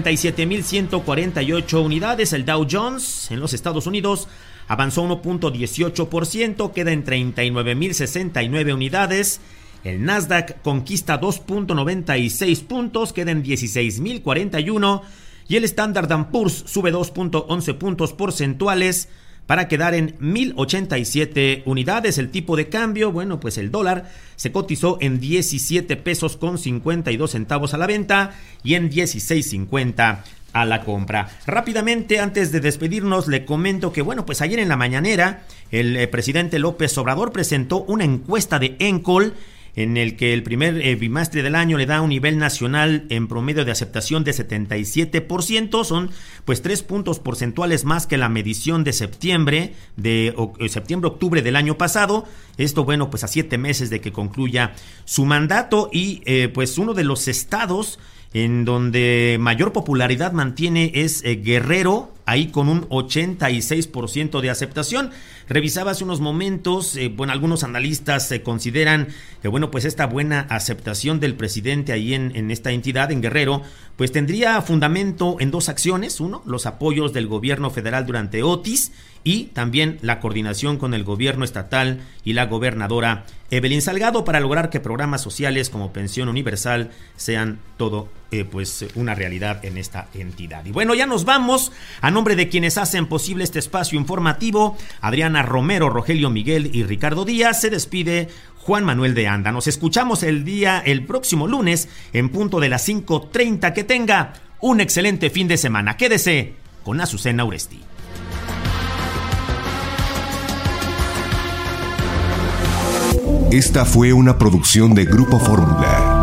57,148 unidades. El Dow Jones en los Estados Unidos avanzó 1.18%, queda en 39,069 unidades. El Nasdaq conquista 2.96 puntos, queda en 16,041. Y el Standard & Poor's sube 2.11 puntos porcentuales para quedar en 1,087 unidades. El tipo de cambio, bueno, pues el dólar se cotizó en 17 pesos con 52 centavos a la venta y en 16.50 a la compra. Rápidamente, antes de despedirnos, le comento que, bueno, pues ayer en la mañanera el presidente López Obrador presentó una encuesta de Encol en el que el primer bimestre del año le da un nivel nacional en promedio de aceptación de 77%, son pues 3 puntos porcentuales más que la medición de septiembre-octubre del año pasado. Esto, bueno, pues a 7 meses de que concluya su mandato y pues uno de los estados en donde mayor popularidad mantiene es Guerrero, ahí con un 86% de aceptación. Revisaba hace unos momentos, algunos analistas consideran que, bueno, pues esta buena aceptación del presidente ahí en esta entidad, en Guerrero, pues tendría fundamento en 2 acciones. Uno, los apoyos del gobierno federal durante Otis y también la coordinación con el gobierno estatal y la gobernadora Evelyn Salgado para lograr que programas sociales como pensión universal sean todo pues una realidad en esta entidad. Y bueno, ya nos vamos. A nombre de quienes hacen posible este espacio informativo, Adriana Romero, Rogelio Miguel y Ricardo Díaz, se despide Juan Manuel de Anda. Nos escuchamos el próximo lunes en punto de las 5:30. Que tenga un excelente fin de semana. Quédese con Azucena Uresti. Esta fue una producción de Grupo Fórmula.